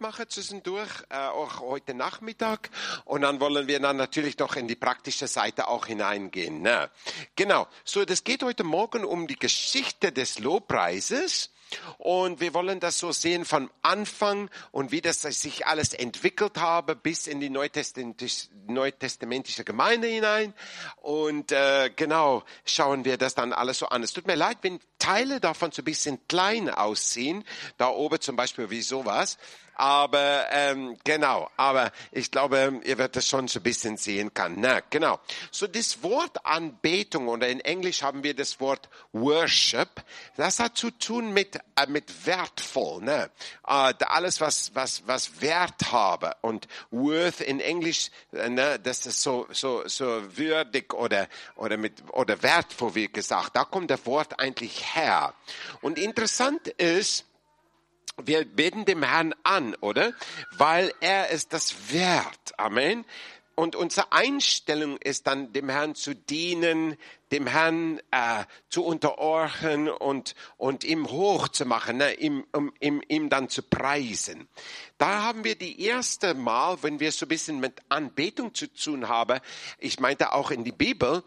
machen zwischendurch, auch heute Nachmittag. Und dann wollen wir dann natürlich noch in die praktische Seite auch hineingehen. Ne? Genau, so das geht heute Morgen um die Geschichte des Lobpreises. Und wir wollen das so sehen vom Anfang und wie das sich alles entwickelt habe bis in die neutestamentliche Gemeinde hinein. Und genau schauen wir das dann alles so an. Es tut mir leid, wenn Teile davon so ein bisschen klein aussehen. Da oben zum Beispiel wie sowas. Aber genau, aber ich glaube, ihr werdet das schon so ein bisschen sehen können. Na, genau. So das Wort Anbetung oder in Englisch haben wir das Wort Worship. Das hat zu tun mit wertvoll, ne? Alles was Wert habe und worth in Englisch, ne? Das ist so würdig oder wertvoll wie gesagt. Da kommt das Wort eigentlich her. Und interessant ist, wir beten dem Herrn an, oder? Weil er ist das wert. Amen. Und unsere Einstellung ist dann, dem Herrn zu dienen, dem Herrn zu unterordnen und ihm hoch zu machen, ne? ihm dann zu preisen. Da haben wir die erste Mal, wenn wir so ein bisschen mit Anbetung zu tun haben, ich meinte auch in die Bibel,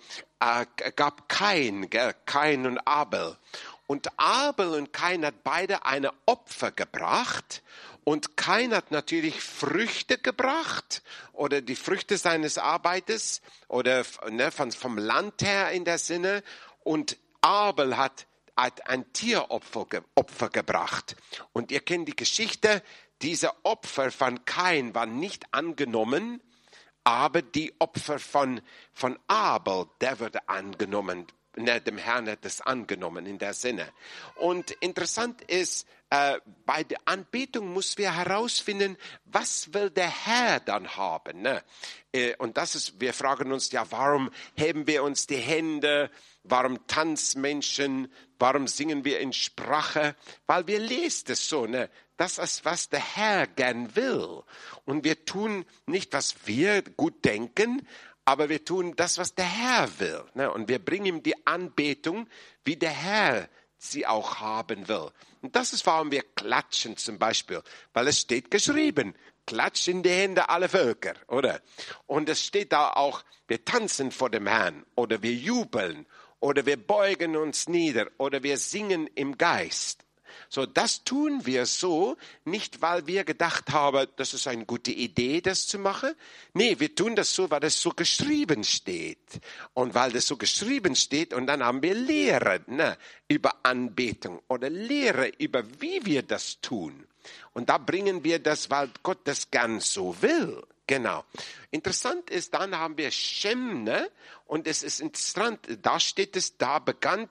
gab Kain und Abel. Und Abel und Kain hat beide eine Opfer gebracht. Und Kain hat natürlich Früchte gebracht oder die Früchte seines Arbeites oder ne, vom Land her in der Sinne. Und Abel hat ein Tieropfer gebracht. Und ihr kennt die Geschichte, diese Opfer von Kain waren nicht angenommen, aber die Opfer von Abel, der wurde angenommen. Dem Herrn hat es angenommen in der Sinne. Und interessant ist, bei der Anbetung müssen wir herausfinden, was will der Herr dann haben. Ne? Und das ist, wir fragen uns ja, warum heben wir uns die Hände, warum tanzen Menschen, warum singen wir in Sprache? Weil wir lesen es so, ne? Das ist, was der Herr gern will. Und wir tun nicht, was wir gut denken, aber wir tun das, was der Herr will. Ne? Und wir bringen ihm die Anbetung, wie der Herr sie auch haben will. Und das ist, warum wir klatschen zum Beispiel. Weil es steht geschrieben, klatsch in die Hände alle Völker, oder? Und es steht da auch, wir tanzen vor dem Herrn oder wir jubeln oder wir beugen uns nieder oder wir singen im Geist. So, das tun wir so, nicht weil wir gedacht haben, das ist eine gute Idee, das zu machen. Nee, wir tun das so, weil das so geschrieben steht. Und weil das so geschrieben steht, und dann haben wir Lehre über Anbetung oder Lehre über, wie wir das tun. Und da bringen wir das, weil Gott das gern so will. Genau. Interessant ist, dann haben wir Shem, ne? Und es ist interessant, da steht es, da begann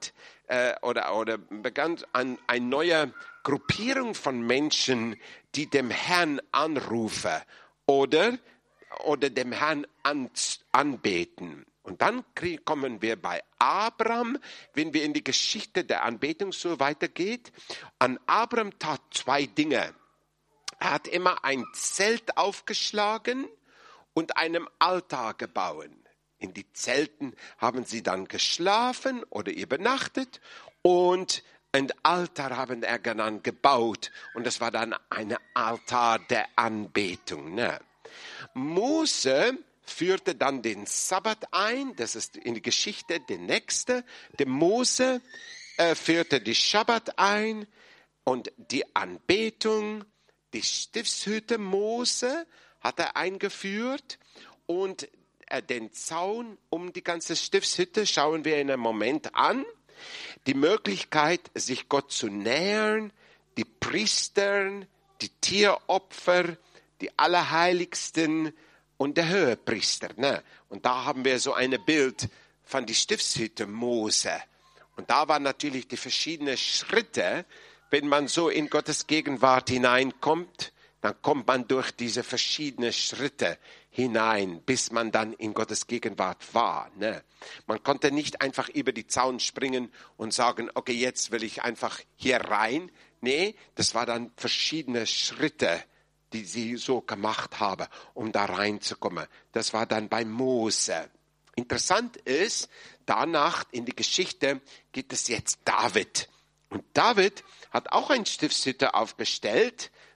eine neue Gruppierung von Menschen, die dem Herrn anrufen oder dem Herrn anbeten. Und dann kommen wir bei Abraham, wenn wir in die Geschichte der Anbetung so weitergeht. An Abraham tat zwei Dinge. Er hat immer ein Zelt aufgeschlagen und einem Altar gebaut. In die Zelten haben sie dann geschlafen oder übernachtet und ein Altar haben er dann gebaut. Und das war dann ein Altar der Anbetung. Ne? Mose führte dann den Sabbat ein. Das ist in die Geschichte der nächste. Der Mose führte die Schabbat ein und die Anbetung. Die Stiftshütte Mose hat er eingeführt und den Zaun um die ganze Stiftshütte schauen wir in einem Moment an. Die Möglichkeit, sich Gott zu nähern, die Priester, die Tieropfer, die Allerheiligsten und der Höhepriester. Ne? Und da haben wir so ein Bild von die Stiftshütte Mose. Und da waren natürlich die verschiedenen Schritte. Wenn man so in Gottes Gegenwart hineinkommt, dann kommt man durch diese verschiedenen Schritte hinein, bis man dann in Gottes Gegenwart war. Ne? Man konnte nicht einfach über die Zaun springen und sagen, okay, jetzt will ich einfach hier rein. Nee, das war dann verschiedene Schritte, die sie so gemacht haben, um da reinzukommen. Das war dann bei Mose. Interessant ist, danach in die Geschichte geht es jetzt David. Und David hat auch eine Stiftshütte aufgestellt.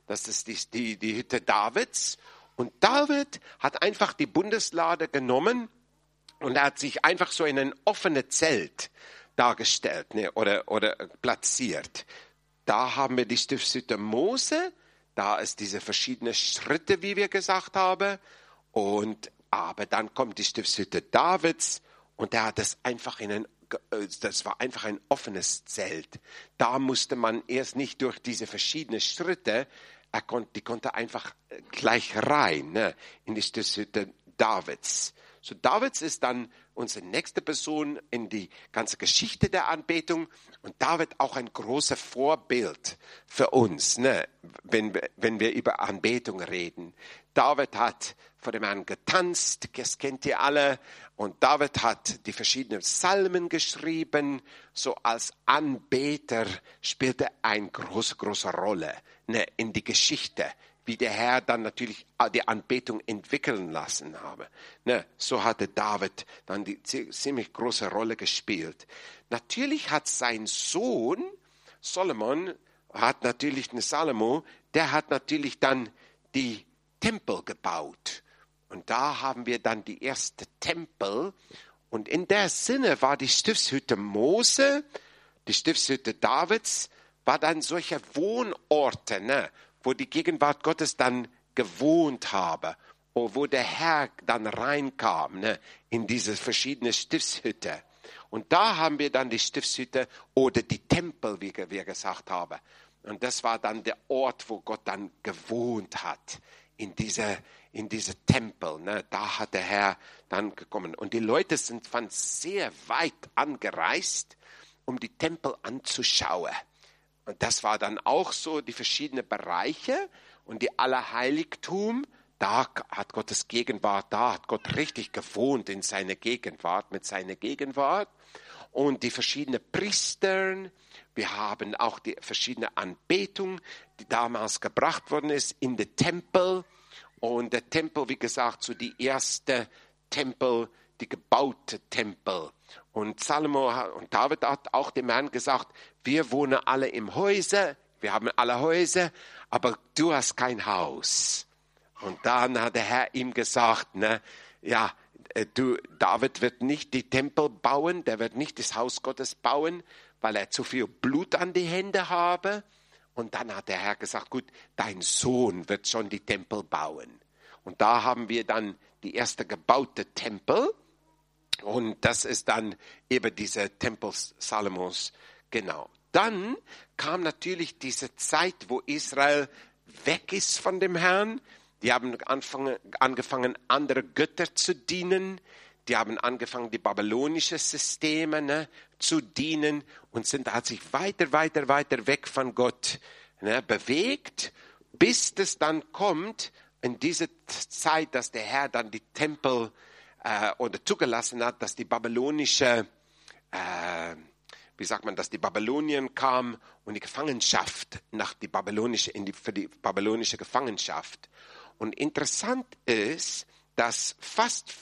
Das ist die Hütte Davids. Und David hat einfach die Bundeslade genommen und er hat sich einfach so in ein offenes Zelt dargestellt, ne, oder platziert. Da haben wir die Stiftshütte Mose. Da ist diese verschiedenen Schritte, wie wir gesagt haben. Aber dann kommt die Stiftshütte Davids und der hat das war einfach ein offenes Zelt. Da musste man erst nicht durch diese verschiedenen Schritte, die konnte einfach gleich rein, ne, in die Stiftshütte Davids. So, Davids ist dann unsere nächste Person in die ganze Geschichte der Anbetung und David auch ein großes Vorbild für uns, ne, wenn wir über Anbetung reden. David hat vor dem Herrn getanzt, das kennt ihr alle, und David hat die verschiedenen Psalmen geschrieben. So als Anbeter spielte er eine große Rolle, ne, in die Geschichte, wie der Herr dann natürlich die Anbetung entwickeln lassen habe. Ne, so hatte David dann die ziemlich große Rolle gespielt. Natürlich hat sein Sohn Salomo, der hat natürlich dann die Tempel gebaut. Und da haben wir dann die erste Tempel. Und in der Sinne war die Stiftshütte Mose, die Stiftshütte Davids, war dann solche Wohnorte, ne, wo die Gegenwart Gottes dann gewohnt habe, wo der Herr dann reinkam, ne, in diese verschiedenen Stiftshütte. Und da haben wir dann die Stiftshütte oder die Tempel, wie wir gesagt haben. Und das war dann der Ort, wo Gott dann gewohnt hat, in diese Tempel. Ne, da hat der Herr dann gekommen. Und die Leute sind von sehr weit angereist, um die Tempel anzuschauen. Und das war dann auch so die verschiedenen Bereiche und die Allerheiligtum. Da hat Gottes Gegenwart, da hat Gott richtig gewohnt in seiner Gegenwart, mit seiner Gegenwart. Und die verschiedenen Priestern, wir haben auch die verschiedene Anbetung, die damals gebracht worden ist in den Tempel. Und der Tempel, wie gesagt, so die erste Tempel, die gebaute Tempel. Und Salomo und David hat auch dem Herrn gesagt, wir wohnen alle im Häuser, wir haben alle Häuser, aber du hast kein Haus. Und dann hat der Herr ihm gesagt, ne, ja, David wird nicht die Tempel bauen, der wird nicht das Haus Gottes bauen, weil er zu viel Blut an die Hände habe. Und dann hat der Herr gesagt, gut, dein Sohn wird schon die Tempel bauen. Und da haben wir dann die erste gebaute Tempel. Und das ist dann eben dieser Tempel Salomos, genau. Dann kam natürlich diese Zeit, wo Israel weg ist von dem Herrn. Die haben angefangen, andere Götter zu dienen. Die haben angefangen, die babylonischen Systeme, ne, zu dienen und hat sich weiter weg von Gott, ne, bewegt, bis es dann kommt in diese Zeit, dass der Herr dann die Tempel oder zugelassen hat, dass die babylonische, dass die Babylonien kam und die Gefangenschaft für die babylonische Gefangenschaft. Und interessant ist, dass fast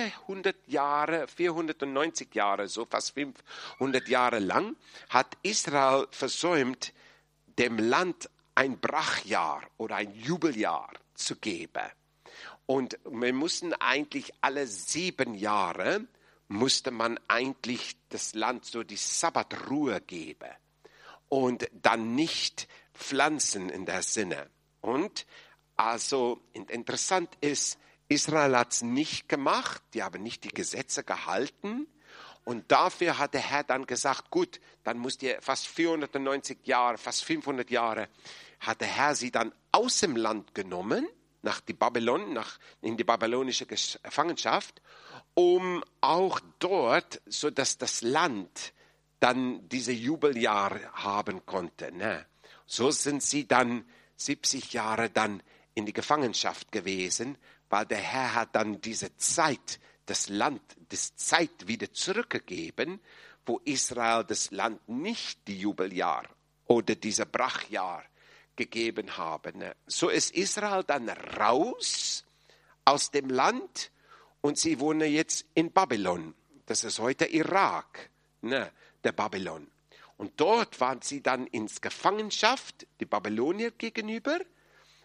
490 Jahre, so fast 500 Jahre lang, hat Israel versäumt, dem Land ein Brachjahr oder ein Jubeljahr zu geben. Und wir mussten eigentlich alle 7 Jahre, musste man eigentlich das Land so die Sabbatruhe geben und dann nicht pflanzen in der Sinne. Und also interessant ist, Israel hat es nicht gemacht, die haben nicht die Gesetze gehalten. Und dafür hat der Herr dann gesagt, gut, dann müsst ihr fast 490 Jahre, fast 500 Jahre, hat der Herr sie dann aus dem Land genommen, in die babylonische Gefangenschaft, um auch dort, so dass das Land dann diese Jubeljahr haben konnte. Ne? So sind sie dann 70 Jahre dann in die Gefangenschaft gewesen, weil der Herr hat dann diese Zeit, das Zeit wieder zurückgegeben, wo Israel das Land nicht die Jubeljahr oder diese Brachjahr gegeben haben. So ist Israel dann raus aus dem Land und sie wohnen jetzt in Babylon. Das ist heute Irak, der Babylon. Und dort waren sie dann in Gefangenschaft, die Babylonier gegenüber.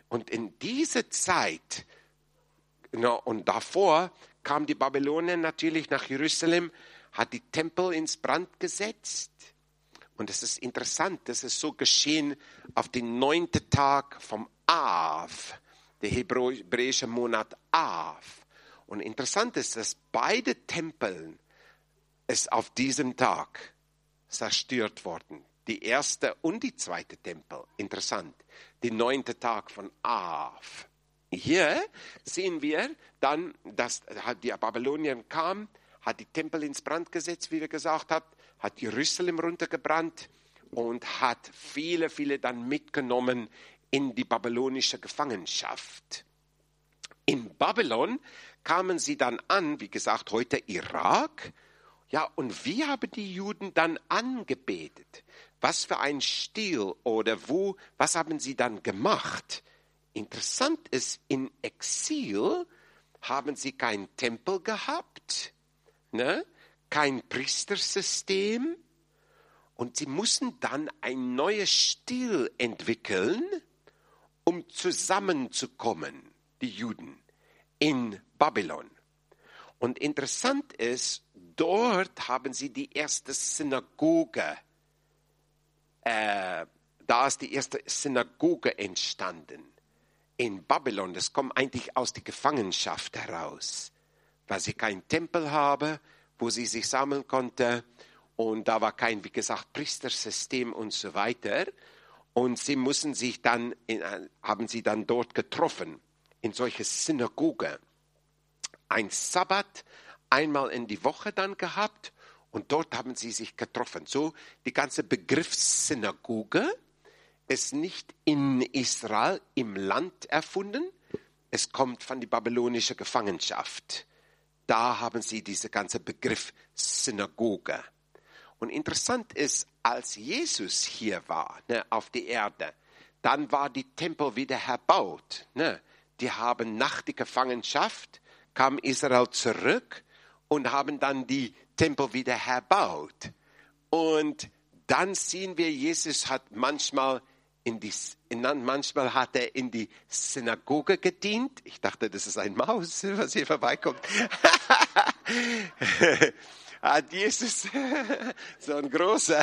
Und in dieser Zeit, und davor kamen die Babylonier natürlich nach Jerusalem, hat die Tempel ins Brand gesetzt. Und es ist interessant, das ist so geschehen auf den 9. Tag vom Av, der hebräische Monat Av. Und interessant ist, dass beide Tempel ist auf diesem Tag zerstört worden. Die erste und die zweite Tempel. Interessant. Der 9. Tag von Av. Hier sehen wir dann, dass die Babylonier kamen, hat die Tempel ins Brand gesetzt, wie wir gesagt haben, hat Jerusalem runtergebrannt und hat viele dann mitgenommen in die babylonische Gefangenschaft. In Babylon kamen sie dann an, wie gesagt, heute Irak. Ja, und wie haben die Juden dann angebetet? Was für ein Stil oder was haben sie dann gemacht? Interessant ist, in Exil haben sie keinen Tempel gehabt, ne? Kein Priestersystem. Und sie mussten dann ein neues Stil entwickeln, um zusammenzukommen, die Juden, in Babylon. Und interessant ist, dort haben sie die erste Synagoge, da ist die erste Synagoge entstanden. In Babylon, das kommt eigentlich aus der Gefangenschaft heraus, weil sie keinen Tempel haben, wo sie sich sammeln konnten. Und da war kein, wie gesagt, Priestersystem und so weiter. Und sie mussten sich dann, haben sie dann dort getroffen, in solche Synagoge. Ein Sabbat einmal in die Woche dann gehabt und dort haben sie sich getroffen. So, die ganze Begriff Synagoge ist nicht in Israel im Land erfunden. Es kommt von der babylonischen Gefangenschaft. Da haben sie diesen ganzen Begriff Synagoge. Und interessant ist, als Jesus hier war, ne, auf der Erde, dann war die Tempel wieder erbaut. Ne. Die haben nach der Gefangenschaft, kam Israel zurück und haben dann die Tempel wieder erbaut. Und dann sehen wir, Jesus hat manchmal hat er in die Synagoge gedient. Ich dachte, das ist ein Maus, was hier vorbeikommt. Hat Jesus, so ein großer.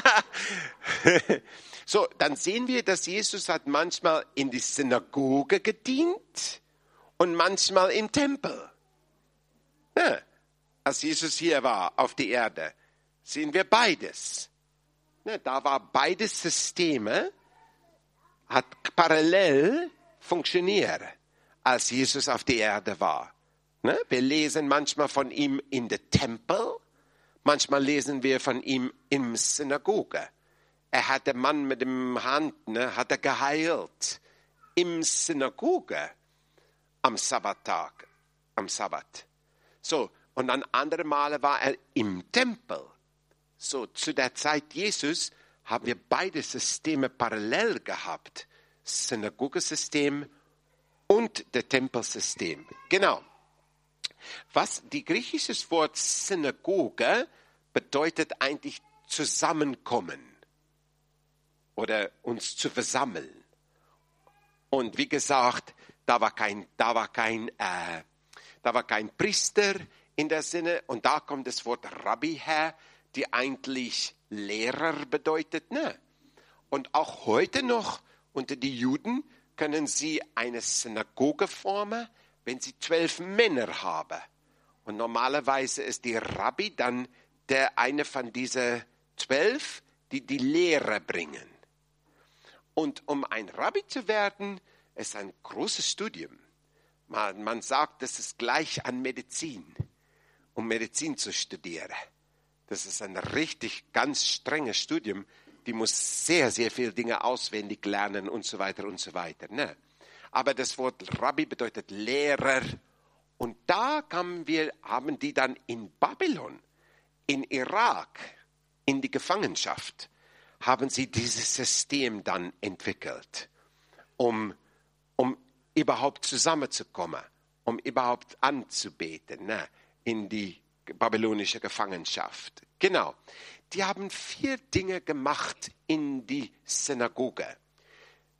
So, dann sehen wir, dass Jesus hat manchmal in die Synagoge gedient und manchmal im Tempel. Ja, als Jesus hier war auf der Erde, sehen wir beides. Ja, da war beides Systeme, hat parallel funktioniert, als Jesus auf der Erde war. Ne? Wir lesen manchmal von ihm in der Tempel, manchmal lesen wir von ihm in der Synagoge. Er hat den Mann mit dem Hand, hat er geheilt im Synagoge am Sabbattag, am Sabbat. So, und an andere Male war er im Tempel. So, zu der Zeit Jesus haben wir beide Systeme parallel gehabt. Synagogesystem und der Tempelsystem. Genau. Was die griechische Wort Synagoge bedeutet eigentlich zusammenkommen oder uns zu versammeln. Und wie gesagt, da war kein Priester in der Sinne, und da kommt das Wort Rabbi her, die eigentlich Lehrer bedeutet. Ne? Und auch heute noch unter die Juden können sie eine Synagoge formen, wenn sie 12 Männer haben. Und normalerweise ist die Rabbi dann der eine von diesen 12, die die Lehre bringen. Und um ein Rabbi zu werden, ist ein großes Studium. Man sagt, das ist gleich an Medizin, um Medizin zu studieren. Das ist ein richtig ganz strenges Studium. Die muss sehr, sehr viele Dinge auswendig lernen und so weiter und so weiter. Ne? Aber das Wort Rabbi bedeutet Lehrer. Und da haben die dann in Babylon, in Irak, in die Gefangenschaft, haben sie dieses System dann entwickelt, um überhaupt zusammenzukommen, um überhaupt anzubeten, ne? In die babylonische Gefangenschaft. Genau. Die haben 4 Dinge gemacht in die Synagoge.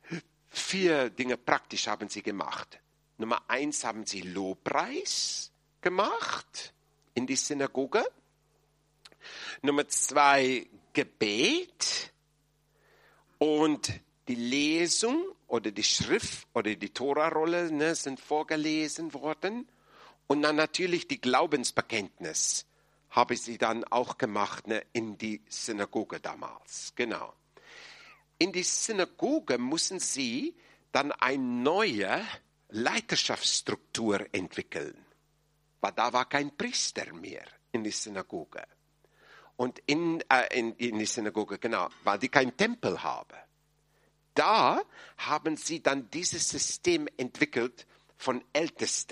4 Dinge praktisch haben sie gemacht. Nummer 1 haben sie Lobpreis gemacht in die Synagoge. Nummer 2 Gebet und die Lesung oder die Schrift oder die Tora-Rolle sind vorgelesen worden. Und dann natürlich die Glaubensbekenntnis habe sie dann auch gemacht in die Synagoge damals. Genau. In die Synagoge mussten sie dann eine neue Leiterschaftsstruktur entwickeln, weil da war kein Priester mehr in die Synagoge. Und in die Synagoge, genau, weil die keinen Tempel haben. Da haben sie dann dieses System entwickelt von Ältesten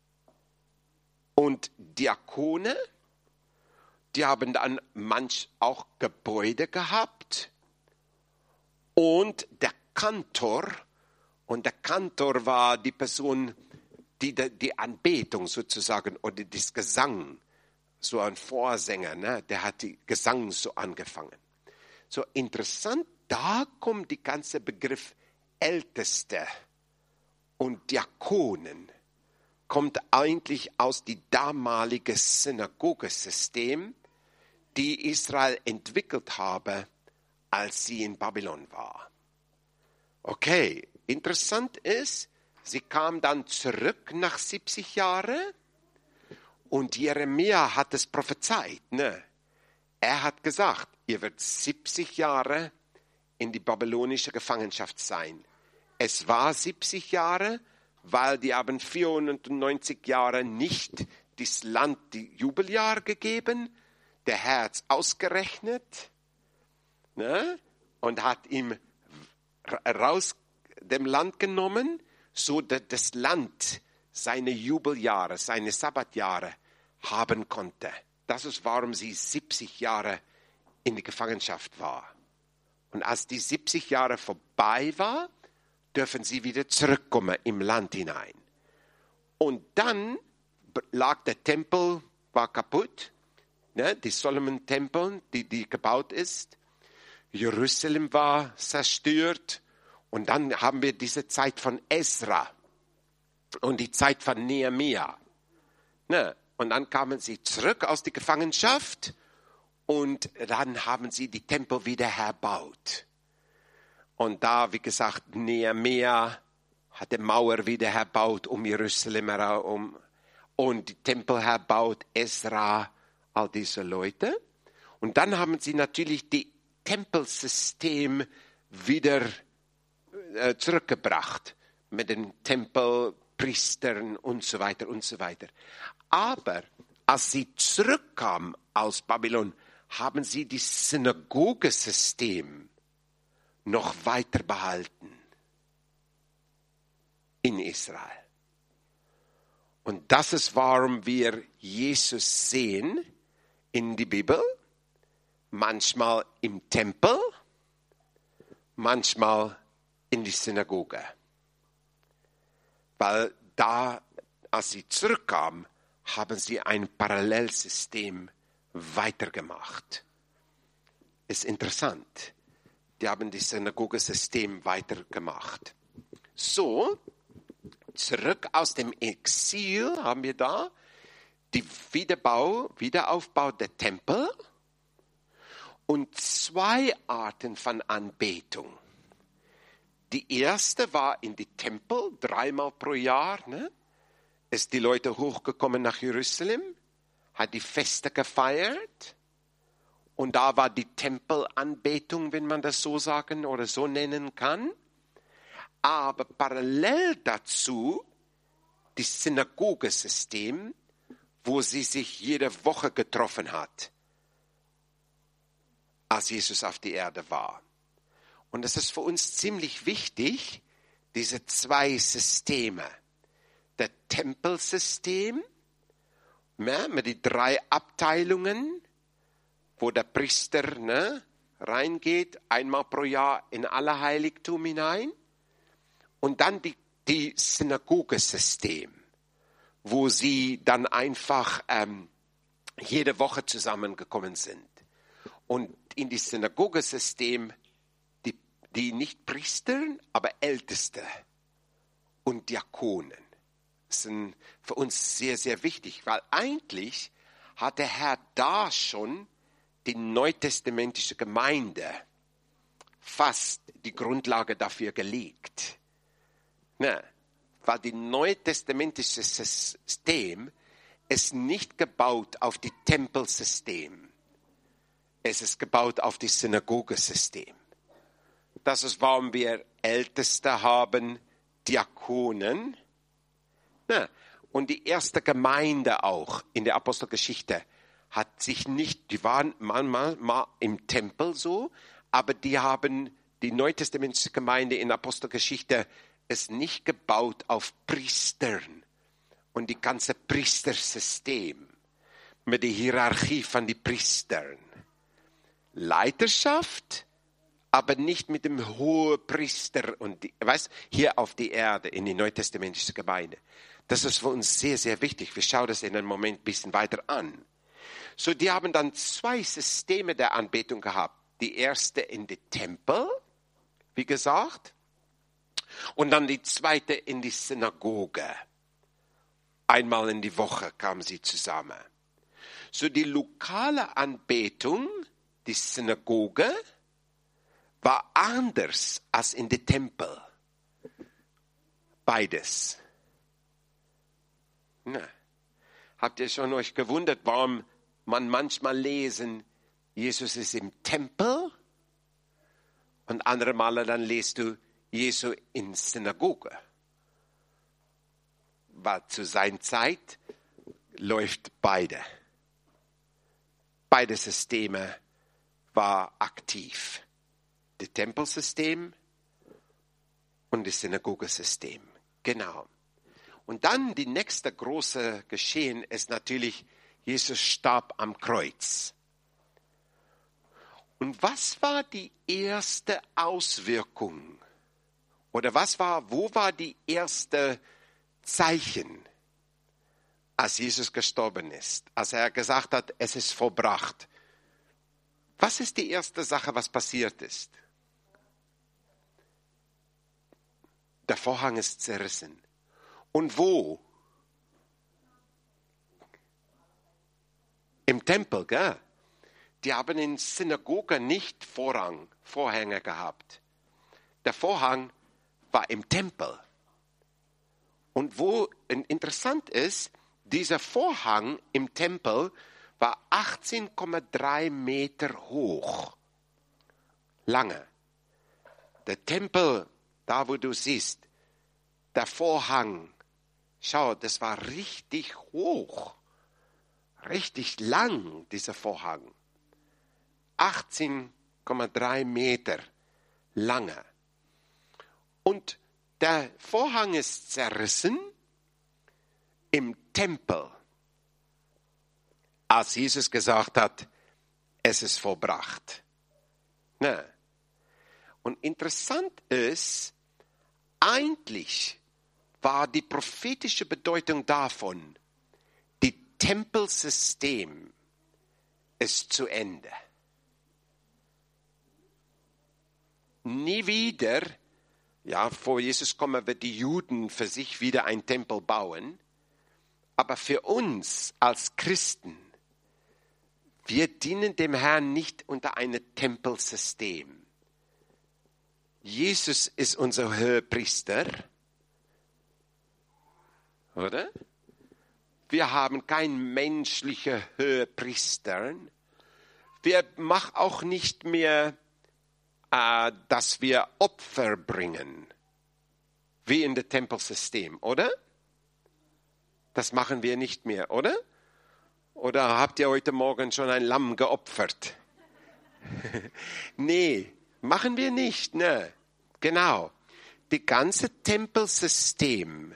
und Diakone. Die haben dann manch auch Gebäude gehabt. Und der Kantor war die Person, die Anbetung sozusagen oder das Gesang, so ein Vorsänger, der hat die Gesang so angefangen. So interessant, da kommt der ganze Begriff Älteste und Diakonen, kommt eigentlich aus dem damaligen Synagogesystem, die Israel entwickelt habe, als sie in Babylon war. Okay, interessant ist, sie kam dann zurück nach 70 Jahren und Jeremia hat es prophezeit. Er hat gesagt, ihr werdet 70 Jahre in die babylonische Gefangenschaft sein. Es war 70 Jahre, weil die haben 490 Jahre nicht das Land die Jubeljahr gegeben. Der Herr hat es ausgerechnet und hat ihm raus dem Land genommen, so dass das Land seine Jubeljahre, seine Sabbatjahre haben konnte. Das ist, warum sie 70 Jahre in die Gefangenschaft war. Und als die 70 Jahre vorbei war, dürfen sie wieder zurückkommen im Land hinein. Und dann lag der Tempel, war kaputt, die Solomon-Tempel, die gebaut ist. Jerusalem war zerstört. Und dann haben wir diese Zeit von Esra und die Zeit von Nehemia. Und dann kamen sie zurück aus der Gefangenschaft und dann haben sie die Tempel wieder erbaut. Und da, wie gesagt, Nehemia hat die Mauer wieder erbaut um Jerusalem herum und die Tempel erbaut, Esra, all diese Leute. Und dann haben sie natürlich die Tempelsystem wieder zurückgebracht mit den Tempelpriestern und so weiter und so weiter. Aber als sie zurückkamen aus Babylon, haben sie das Synagogesystem noch weiter behalten in Israel. Und das ist, warum wir Jesus sehen in die Bibel, manchmal im Tempel, manchmal in die Synagoge. Weil da, als sie zurückkamen, haben sie ein Parallelsystem weitergemacht. Ist interessant. Die haben das Synagogesystem weitergemacht. So, zurück aus dem Exil haben wir da die Wiederaufbau der Tempel und 2 Arten von Anbetung. Die erste war in die Tempel, 3-mal pro Jahr. Ist die Leute hochgekommen nach Jerusalem, hat die Feste gefeiert. Und da war die Tempelanbetung, wenn man das so sagen oder so nennen kann. Aber parallel dazu das Synagogesystem, wo sie sich jede Woche getroffen hat, als Jesus auf die Erde war. Und es ist für uns ziemlich wichtig, diese 2 Systeme. Der Tempelsystem, mit den 3 Abteilungen, wo der Priester reingeht, 1-mal pro Jahr in Allerheiligtum hinein. Und dann die Synagogesystem, wo sie dann einfach jede Woche zusammengekommen sind. Und in das Synagogesystem, die nicht Priestern, aber Älteste und Diakonen. Das sind für uns sehr, sehr wichtig, weil eigentlich hat der Herr da schon die neutestamentische Gemeinde fast die Grundlage dafür gelegt. Ne? Weil die neutestamentische System ist nicht gebaut auf die Tempelsystem. Es ist gebaut auf das Synagogesystem. Das ist, warum wir Älteste haben, Diakonen. Ne? Und die erste Gemeinde auch in der Apostelgeschichte hat sich nicht, die waren manchmal mal im Tempel so, aber die haben die neutestamentische Gemeinde in der Apostelgeschichte ist nicht gebaut auf Priestern und die ganze Priestersystem mit der Hierarchie von den Priestern. Leiterschaft, aber nicht mit dem Hohepriester und hier auf die Erde in die neutestamentische Gemeinde. Das ist für uns sehr, sehr wichtig. Wir schauen das in einem Moment ein bisschen weiter an. So, die haben dann zwei Systeme der Anbetung gehabt. Die erste in den Tempel, wie gesagt, und dann die zweite in die Synagoge. Einmal in die Woche kamen sie zusammen. So, die lokale Anbetung, die Synagoge, war anders als in den Tempel. Beides. Na, habt ihr schon euch gewundert, warum man manchmal lesen, Jesus ist im Tempel und andere Male dann lest du Jesus in Synagoge. Weil zu seiner Zeit läuft beide. Beide Systeme war aktiv. Das Tempelsystem und das Synagogesystem. Genau. Und dann die nächste große Geschehen ist natürlich, Jesus starb am Kreuz. Und was war die erste Auswirkung? Oder wo war die erste Zeichen, als Jesus gestorben ist? Als er gesagt hat, es ist vollbracht. Was ist die erste Sache, was passiert ist? Der Vorhang ist zerrissen. Und wo? Im Tempel, gell? Die haben in Synagogen nicht Vorhänge gehabt. Der Vorhang war im Tempel. Und wo interessant ist, dieser Vorhang im Tempel war 18,3 Meter hoch. Lange. Der Tempel, da wo du siehst, der Vorhang, schau, das war richtig hoch. Richtig lang, dieser Vorhang. 18,3 Meter lange. Und der Vorhang ist zerrissen im Tempel, als Jesus gesagt hat, es ist vollbracht. Ne? Und interessant ist, eigentlich war die prophetische Bedeutung davon, die Tempelsystem ist zu Ende. Nie wieder, vor Jesus kommen wird die Juden für sich wieder einen Tempel bauen, aber für uns als Christen, wir dienen dem Herrn nicht unter einem Tempelsystem. Jesus ist unser Hohepriester, oder? Wir haben keinen menschlichen Hohepriester. Wir machen auch nicht mehr, dass wir Opfer bringen, wie in dem Tempelsystem, oder? Das machen wir nicht mehr, oder? Oder habt ihr heute Morgen schon ein Lamm geopfert? Nee, machen wir nicht, ne? Genau. Das ganze Tempelsystem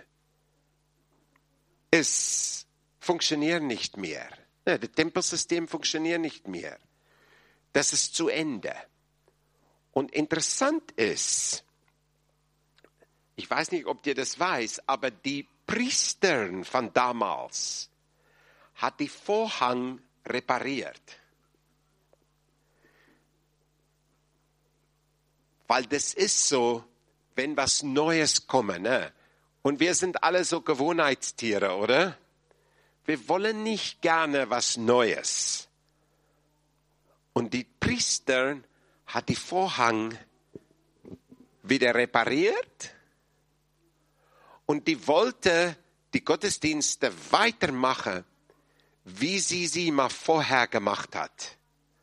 funktioniert nicht mehr. Ja, das Tempelsystem funktioniert nicht mehr. Das ist zu Ende. Und interessant ist, ich weiß nicht, ob ihr das weiß, aber die Priester von damals hat die Vorhang repariert. Weil das ist so, wenn was Neues kommt, ne? Und wir sind alle so Gewohnheitstiere, oder? Wir wollen nicht gerne was Neues. Und die Priester hat die Vorhang wieder repariert und die wollte die Gottesdienste weitermachen, wie sie mal vorher gemacht hat.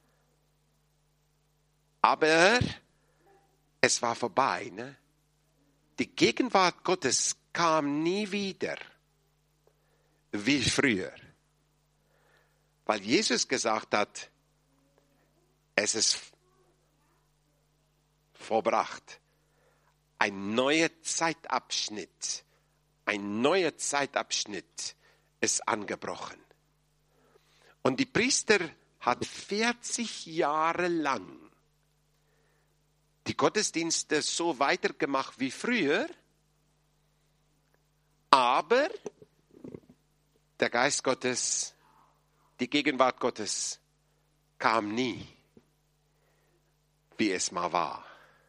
Aber es war vorbei, ne? Die Gegenwart Gottes kam nie wieder wie früher. Weil Jesus gesagt hat, es ist vollbracht. Ein neuer Zeitabschnitt ist angebrochen. Und die Priester hat 40 Jahre lang die Gottesdienste so weitergemacht wie früher, aber der Geist Gottes, die Gegenwart Gottes kam nie, wie es mal war.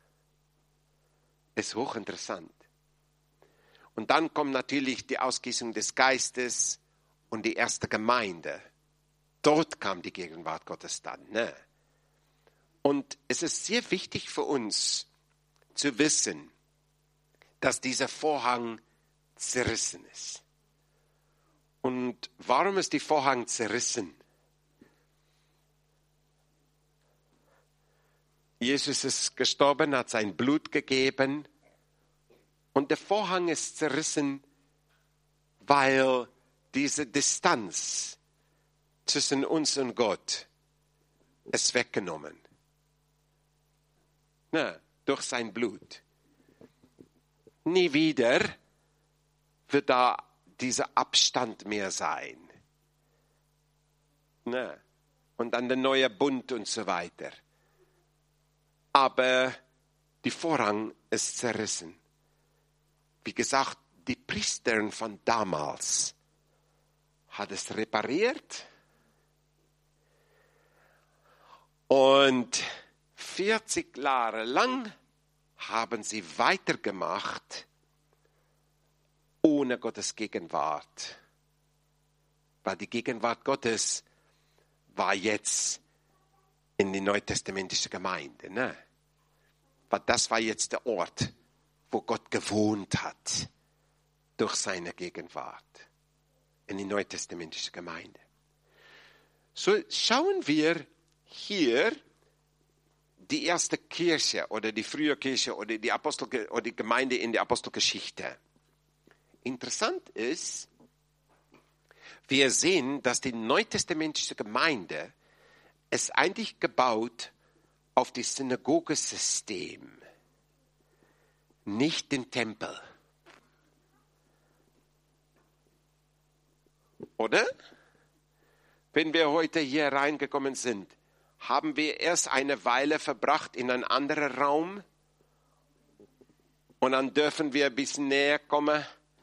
Ist hochinteressant. Und dann kommt natürlich die Ausgießung des Geistes und die erste Gemeinde. Dort kam die Gegenwart Gottes dann. Ne? Und es ist sehr wichtig für uns zu wissen, dass dieser Vorhang zerrissen ist. Und warum ist der Vorhang zerrissen? Jesus ist gestorben, hat sein Blut gegeben und der Vorhang ist zerrissen, weil diese Distanz zwischen uns und Gott ist weggenommen. Durch sein Blut. Nie wieder wird da dieser Abstand mehr sein. Und dann der neue Bund und so weiter. Aber der Vorhang ist zerrissen. Wie gesagt, die Priester von damals hat es repariert und 40 Jahre lang haben sie weitergemacht ohne Gottes Gegenwart. Weil die Gegenwart Gottes war jetzt in die neutestamentliche Gemeinde. Ne? Weil das war jetzt der Ort, wo Gott gewohnt hat durch seine Gegenwart in die neutestamentliche Gemeinde. So schauen wir hier die erste Kirche oder die frühe Kirche oder die oder die Gemeinde in der Apostelgeschichte. Interessant ist, wir sehen, dass die neutestamentliche Gemeinde ist eigentlich gebaut auf das Synagogesystem, nicht den Tempel. Oder? Wenn wir heute hier reingekommen sind, haben wir erst eine Weile verbracht in einen anderen Raum und dann dürfen wir ein bisschen näher kommen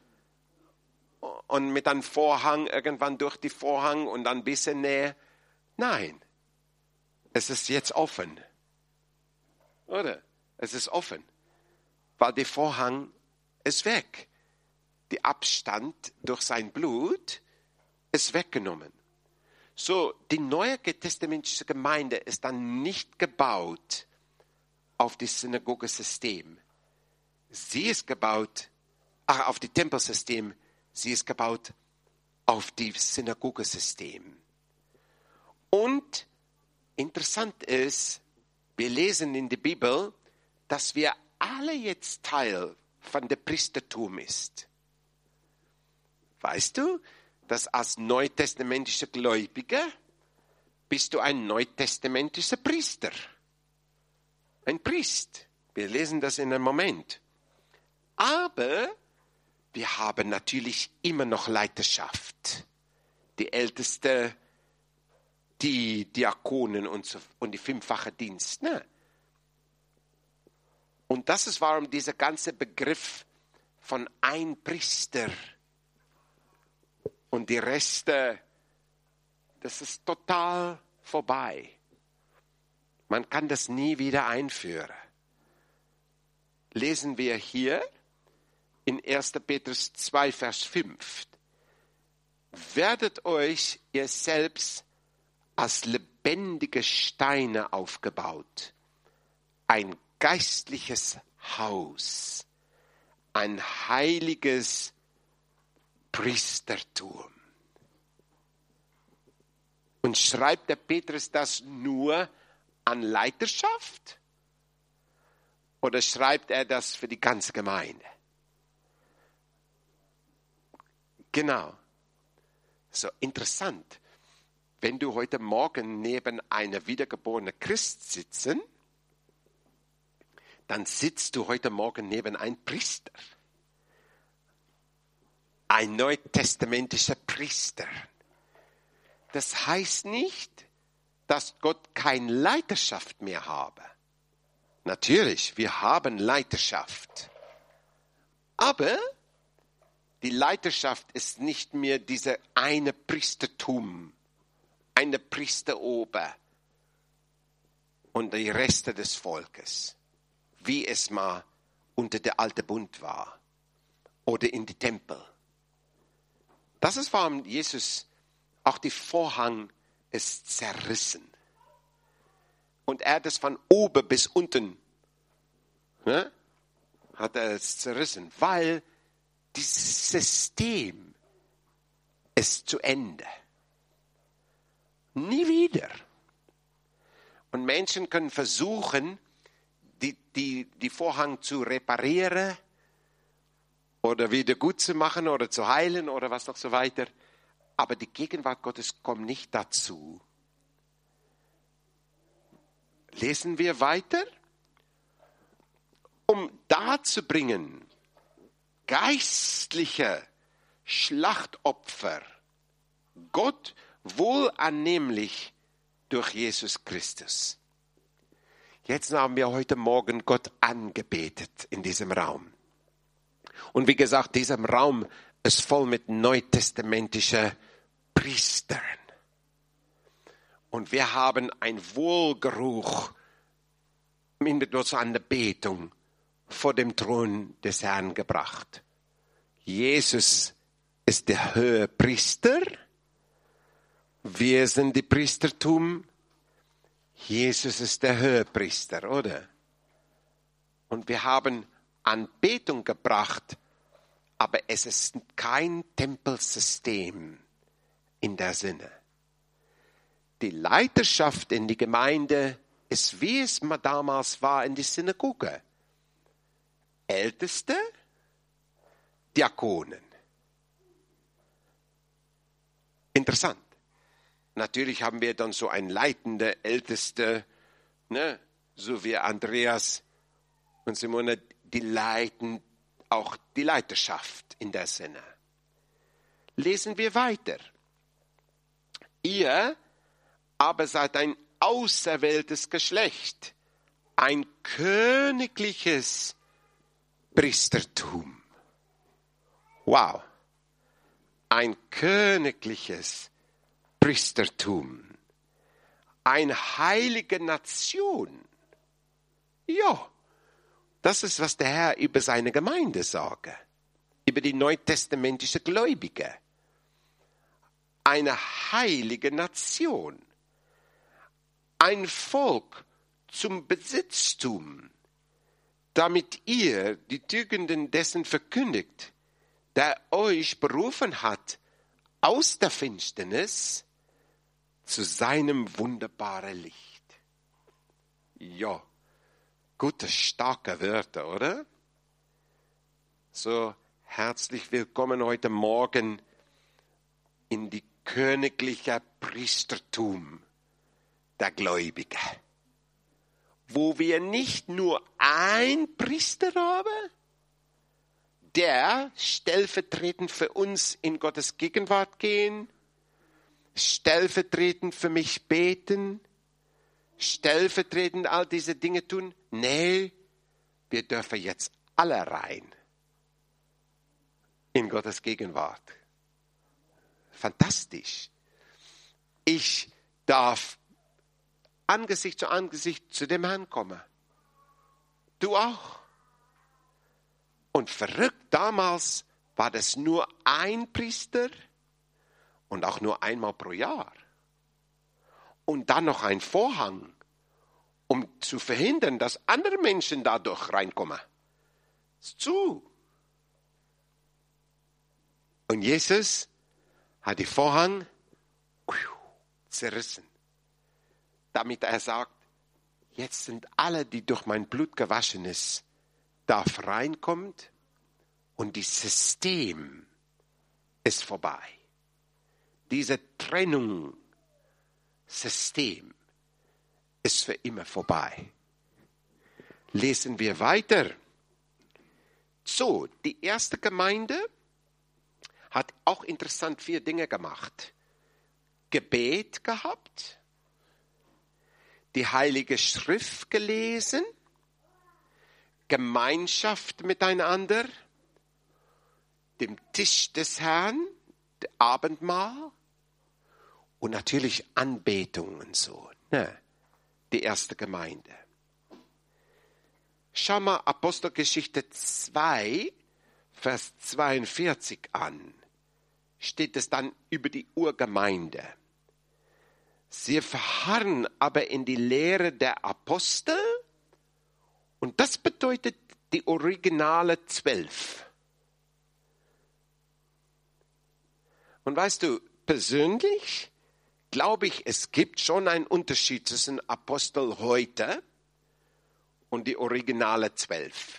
und mit einem Vorhang irgendwann durch die Vorhang und dann ein bisschen näher. Nein, es ist jetzt offen. Oder? Es ist offen, weil der Vorhang ist weg. Der Abstand durch sein Blut ist weggenommen. So, die neue testamentliche Gemeinde ist dann nicht gebaut auf das Synagogesystem. Sie ist gebaut, auf das Tempelsystem, sie ist gebaut auf das Synagogesystem. Und interessant ist, wir lesen in der Bibel, dass wir alle jetzt Teil von dem Priestertum ist. Weißt du, dass als neutestamentlicher Gläubiger bist du ein neutestamentlicher Priester. Ein Priest. Wir lesen das in einem Moment. Aber wir haben natürlich immer noch Leiterschaft. Die Älteste, die Diakonen und die fünffache Dienst. Ne? Und das ist, warum dieser ganze Begriff von ein Priester und die Reste, das ist total vorbei. Man kann das nie wieder einführen. lesen wir hier in 1. Petrus 2, Vers 5. Werdet euch ihr selbst als lebendige Steine aufgebaut, ein geistliches Haus, ein heiliges Priestertum. Und schreibt der Petrus das nur an Leiterschaft? Oder schreibt er das für die ganze Gemeinde? Genau. So interessant. Wenn du heute Morgen neben einer wiedergeborenen Christ sitzen, dann sitzt du heute Morgen neben einem Priester. Ein neutestamentischer Priester. Das heißt nicht, dass Gott keine Leiterschaft mehr habe. Natürlich, wir haben Leiterschaft. Aber die Leiterschaft ist nicht mehr diese eine Priestertum, eine Priesterober und die Reste des Volkes, wie es mal unter der alten Bund war oder in die Tempel. Das ist, warum Jesus auch die Vorhang ist zerrissen. Und er hat es von oben bis unten, ne, hat er es zerrissen, weil dieses System ist zu Ende. Nie wieder. Und Menschen können versuchen, die Vorhang zu reparieren oder wieder gut zu machen oder zu heilen oder was noch so weiter. Aber die Gegenwart Gottes kommt nicht dazu. Lesen wir weiter. Um darzubringen, geistliche Schlachtopfer, Gott wohlannehmlich durch Jesus Christus. Jetzt haben wir heute Morgen Gott angebetet in diesem Raum. Und wie gesagt, dieser Raum ist voll mit neutestamentischen Priestern. Und wir haben einen Wohlgeruch mit uns an der Betung vor dem Thron des Herrn gebracht. Jesus ist der Hohepriester. Wir sind die Priestertum. Jesus ist der Hohepriester, oder? Und wir haben Anbetung gebracht, aber es ist kein Tempelsystem in der Sinne. Die Leiterschaft in die Gemeinde ist, wie es damals war in der Synagoge. Älteste, Diakonen. Interessant. Natürlich haben wir dann so einen leitenden Älteste, ne, so wie Andreas und Simone, die leiten auch die Leiterschaft in der Sinne. Lesen wir weiter. Ihr aber seid ein auserwähltes Geschlecht, ein königliches Priestertum. Wow. Ein königliches Priestertum. Eine heilige Nation. Ja, das ist, was der Herr über seine Gemeinde sagt. Über die neutestamentischen Gläubigen. Eine heilige Nation. Ein Volk zum Besitztum, damit ihr die Tugenden dessen verkündigt, der euch berufen hat, aus der Finsternis zu seinem wunderbaren Licht. Ja, gute, starke Wörter, oder? So, herzlich willkommen heute Morgen in die königliche Priestertum der Gläubigen, wo wir nicht nur ein Priester haben, der stellvertretend für uns in Gottes Gegenwart gehen, stellvertretend für mich beten, stellvertretend all diese Dinge tun. Nee, wir dürfen jetzt alle rein in Gottes Gegenwart. Fantastisch. Ich darf Angesicht zu dem Herrn kommen. Du auch. Und verrückt, damals war das nur ein Priester und auch nur einmal pro Jahr. Und dann noch ein Vorhang, um zu verhindern, dass andere Menschen dadurch reinkommen. Ist zu. Und Jesus hat den Vorhang zerrissen, damit er sagt, jetzt sind alle, die durch mein Blut gewaschen ist, darf reinkommt und das System ist vorbei. Diese Trennung, System ist für immer vorbei. Lesen wir weiter. So, die erste Gemeinde hat auch interessant 4 Dinge gemacht. Gebet gehabt, die Heilige Schrift gelesen, Gemeinschaft miteinander, dem Tisch des Herrn, der Abendmahl und natürlich Anbetung und so. Ne? Die erste Gemeinde. Schau mal Apostelgeschichte 2, Vers 42 an. Steht es dann über die Urgemeinde. Sie verharren aber in die Lehre der Apostel und das bedeutet die originale 12. Und weißt du, persönlich glaube ich, es gibt schon einen Unterschied zwischen Apostel heute und die originale 12.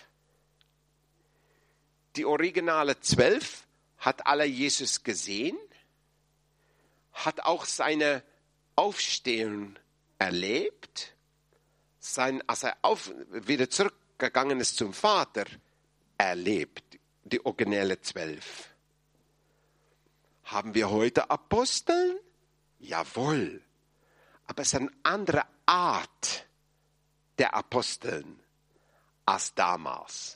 Die originale 12 hat alle Jesus gesehen, hat auch seine Aufstehen erlebt, als er wieder zurückgegangen ist zum Vater, erlebt, die originelle 12. Haben wir heute Aposteln? Jawohl. Aber es ist eine andere Art der Aposteln als damals.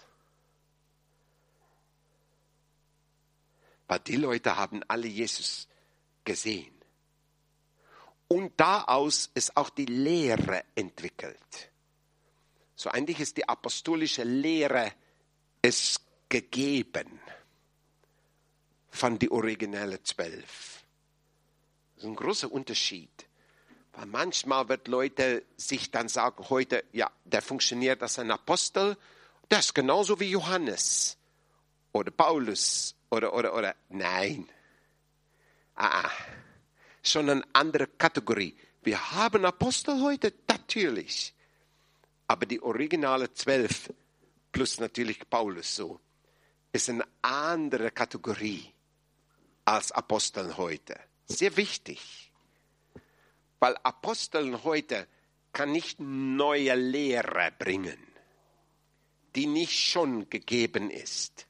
Weil die Leute haben alle Jesus gesehen. Und daraus ist auch die Lehre entwickelt. So eigentlich ist die apostolische Lehre ist gegeben von die originelle 12. Das ist ein großer Unterschied. Weil manchmal wird Leute sich dann sagen, heute, ja, der funktioniert als ein Apostel, das ist genauso wie Johannes oder Paulus oder. Nein. Schon eine andere Kategorie. Wir haben Apostel heute, natürlich. Aber die originale 12 plus natürlich Paulus so, ist eine andere Kategorie als Aposteln heute. Sehr wichtig. Weil Aposteln heute kann nicht neue Lehre bringen, die nicht schon gegeben ist.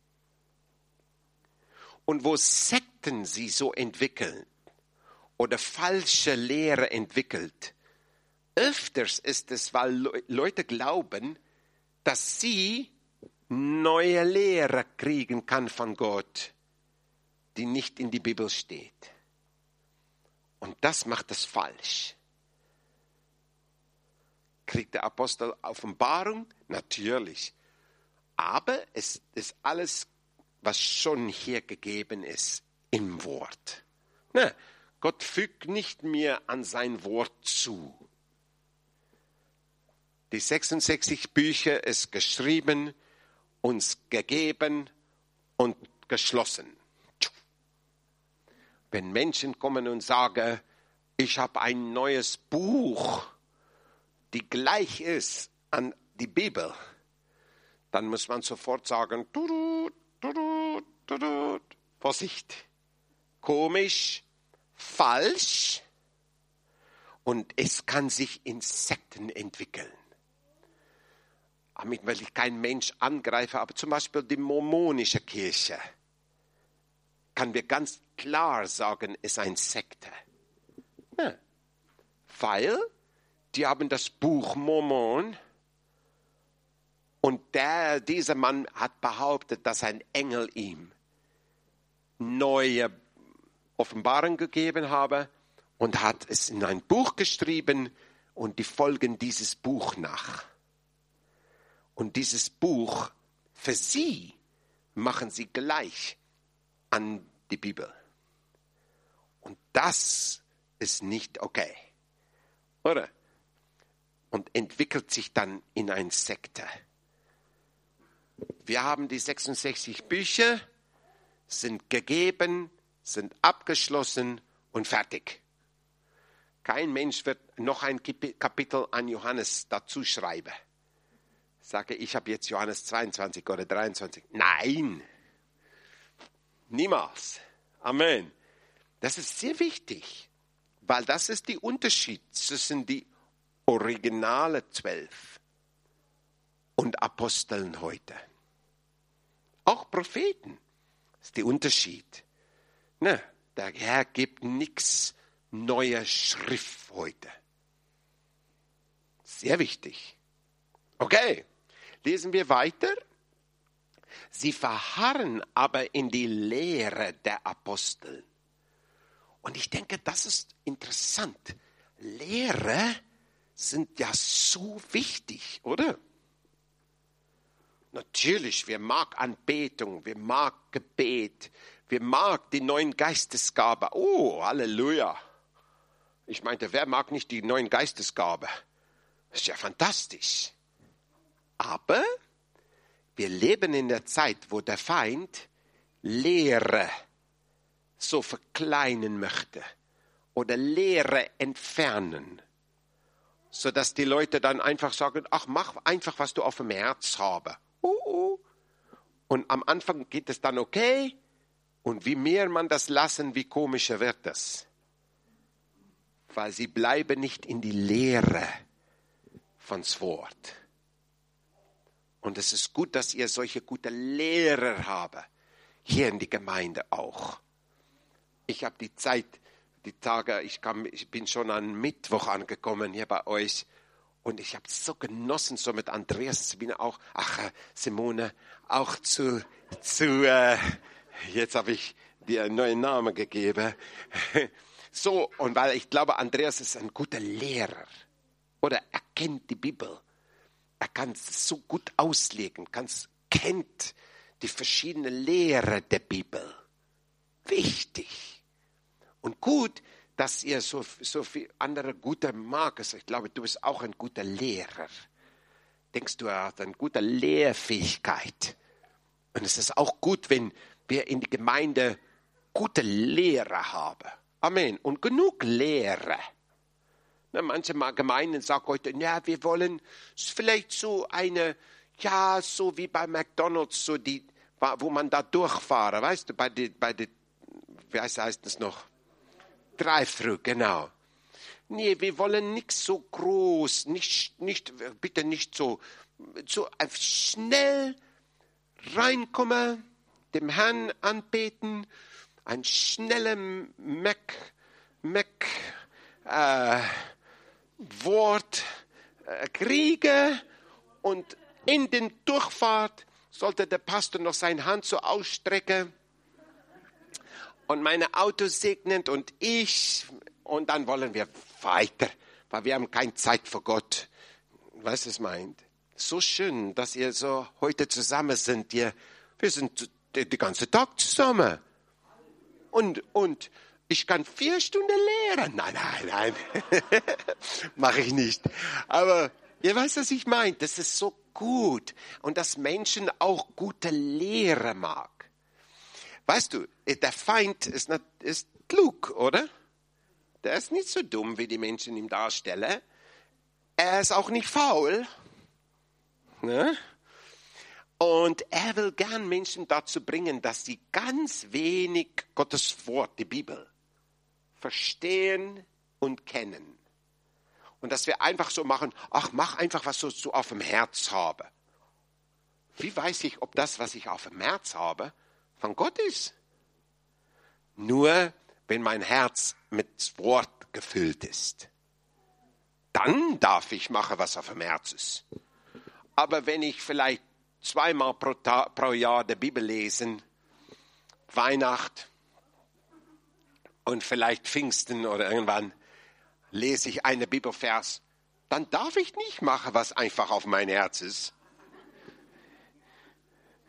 Und wo Sekten sie so entwickeln oder falsche Lehre entwickelt, öfters ist es, weil Leute glauben, dass sie neue Lehre kriegen kann von Gott, die nicht in die Bibel steht. Und das macht es falsch. Kriegt der Apostel Offenbarung? Natürlich. Aber es ist alles, was schon hier gegeben ist, im Wort. Na, Gott fügt nicht mehr an sein Wort zu. Die 66 Bücher ist geschrieben, uns gegeben und geschlossen. Wenn Menschen kommen und sagen, ich habe ein neues Buch, die gleich ist an die Bibel, dann muss man sofort sagen, Vorsicht, komisch, falsch und es kann sich in Sekten entwickeln. Damit will ich keinen Mensch angreifen, aber zum Beispiel die mormonische Kirche kann wir ganz klar sagen, ist eine Sekte. Ja. Weil die haben das Buch Mormon und dieser Mann hat behauptet, dass ein Engel ihm neue Offenbarung gegeben habe und hat es in ein Buch geschrieben und die folgen dieses Buch nach. Und dieses Buch für sie machen sie gleich an die Bibel. Und das ist nicht okay, oder? Und entwickelt sich dann in eine Sekte. Wir haben die 66 Bücher, sind gegeben, sind abgeschlossen und fertig. Kein Mensch wird noch ein Kapitel an Johannes dazu schreiben. Sage, ich habe jetzt Johannes 22 oder 23. Nein, niemals. Amen. Das ist sehr wichtig, weil das ist der Unterschied zwischen die originale 12 und Aposteln heute. Auch Propheten ist der Unterschied. Ne, der Herr gibt nichts neue Schrift heute. Sehr wichtig. Okay, lesen wir weiter. Sie verharren aber in die Lehre der Apostel. Und ich denke, das ist interessant. Lehre sind ja so wichtig, oder? Natürlich, wir mag Anbetung, wir mag Gebet, wir mag die neuen Geistesgaben. Oh, Halleluja. Ich meinte, wer mag nicht die neuen Geistesgaben? Das ist ja fantastisch. Aber wir leben in der Zeit, wo der Feind Lehre so verkleinern möchte oder Lehre entfernen, sodass die Leute dann einfach sagen, ach, mach einfach, was du auf dem Herz habe. Und am Anfang geht es dann okay und wie mehr man das lassen, wie komischer wird das. Weil sie bleiben nicht in die Lehre von's Wort. Und es ist gut, dass ihr solche gute Lehrer habt, hier in die Gemeinde auch. Ich habe die Zeit, die Tage, ich bin schon am Mittwoch angekommen hier bei euch und ich habe es so genossen, so mit Andreas, Sabine auch, Simone, auch jetzt habe ich dir einen neuen Namen gegeben. So, und weil ich glaube, Andreas ist ein guter Lehrer oder er kennt die Bibel. Er kann es so gut auslegen, kennt die verschiedenen Lehre der Bibel. Wichtig. Und gut, dass ihr so viel andere gute Markers, ich glaube, du bist auch ein guter Lehrer. Denkst du, er hat eine gute Lehrfähigkeit. Und es ist auch gut, wenn wir in der Gemeinde gute Lehrer haben. Amen. Und genug Lehre. Manche Gemeinden sagen heute, ja, wir wollen vielleicht so eine, ja, so wie bei McDonald's, so die, wo man da durchfahre, weißt du, bei der, wie heißt das noch? Drive-Thru, genau. Nee, wir wollen nichts so groß, bitte nicht so schnell reinkommen, dem Herrn anbeten, ein schneller Wort kriege und in den Durchfahrt sollte der Pastor noch seine Hand so ausstrecken und meine Auto segnen und dann wollen wir weiter, weil wir haben keine Zeit für Gott. Weißt du, was meint? So schön, dass ihr so heute zusammen sind. Wir sind den ganzen Tag zusammen. Und ich kann 4 Stunden lehren. Nein. Mache ich nicht. Aber ihr weißt, was ich meine. Das ist so gut. Und dass Menschen auch gute Lehre mag. Weißt du, der Feind ist klug, oder? Der ist nicht so dumm, wie die Menschen ihn darstellen. Er ist auch nicht faul. Ne? Und er will gern Menschen dazu bringen, dass sie ganz wenig Gottes Wort, die Bibel, verstehen und kennen. Und dass wir einfach so machen, mach einfach, was ich so auf dem Herz habe. Wie weiß ich, ob das, was ich auf dem Herz habe, von Gott ist? Nur, wenn mein Herz mit Wort gefüllt ist. Dann darf ich machen, was auf dem Herz ist. Aber wenn ich vielleicht 2-mal pro Jahr die Bibel lesen, Weihnacht und vielleicht Pfingsten oder irgendwann lese ich einen Bibelvers, dann darf ich nicht machen, was einfach auf mein Herz ist.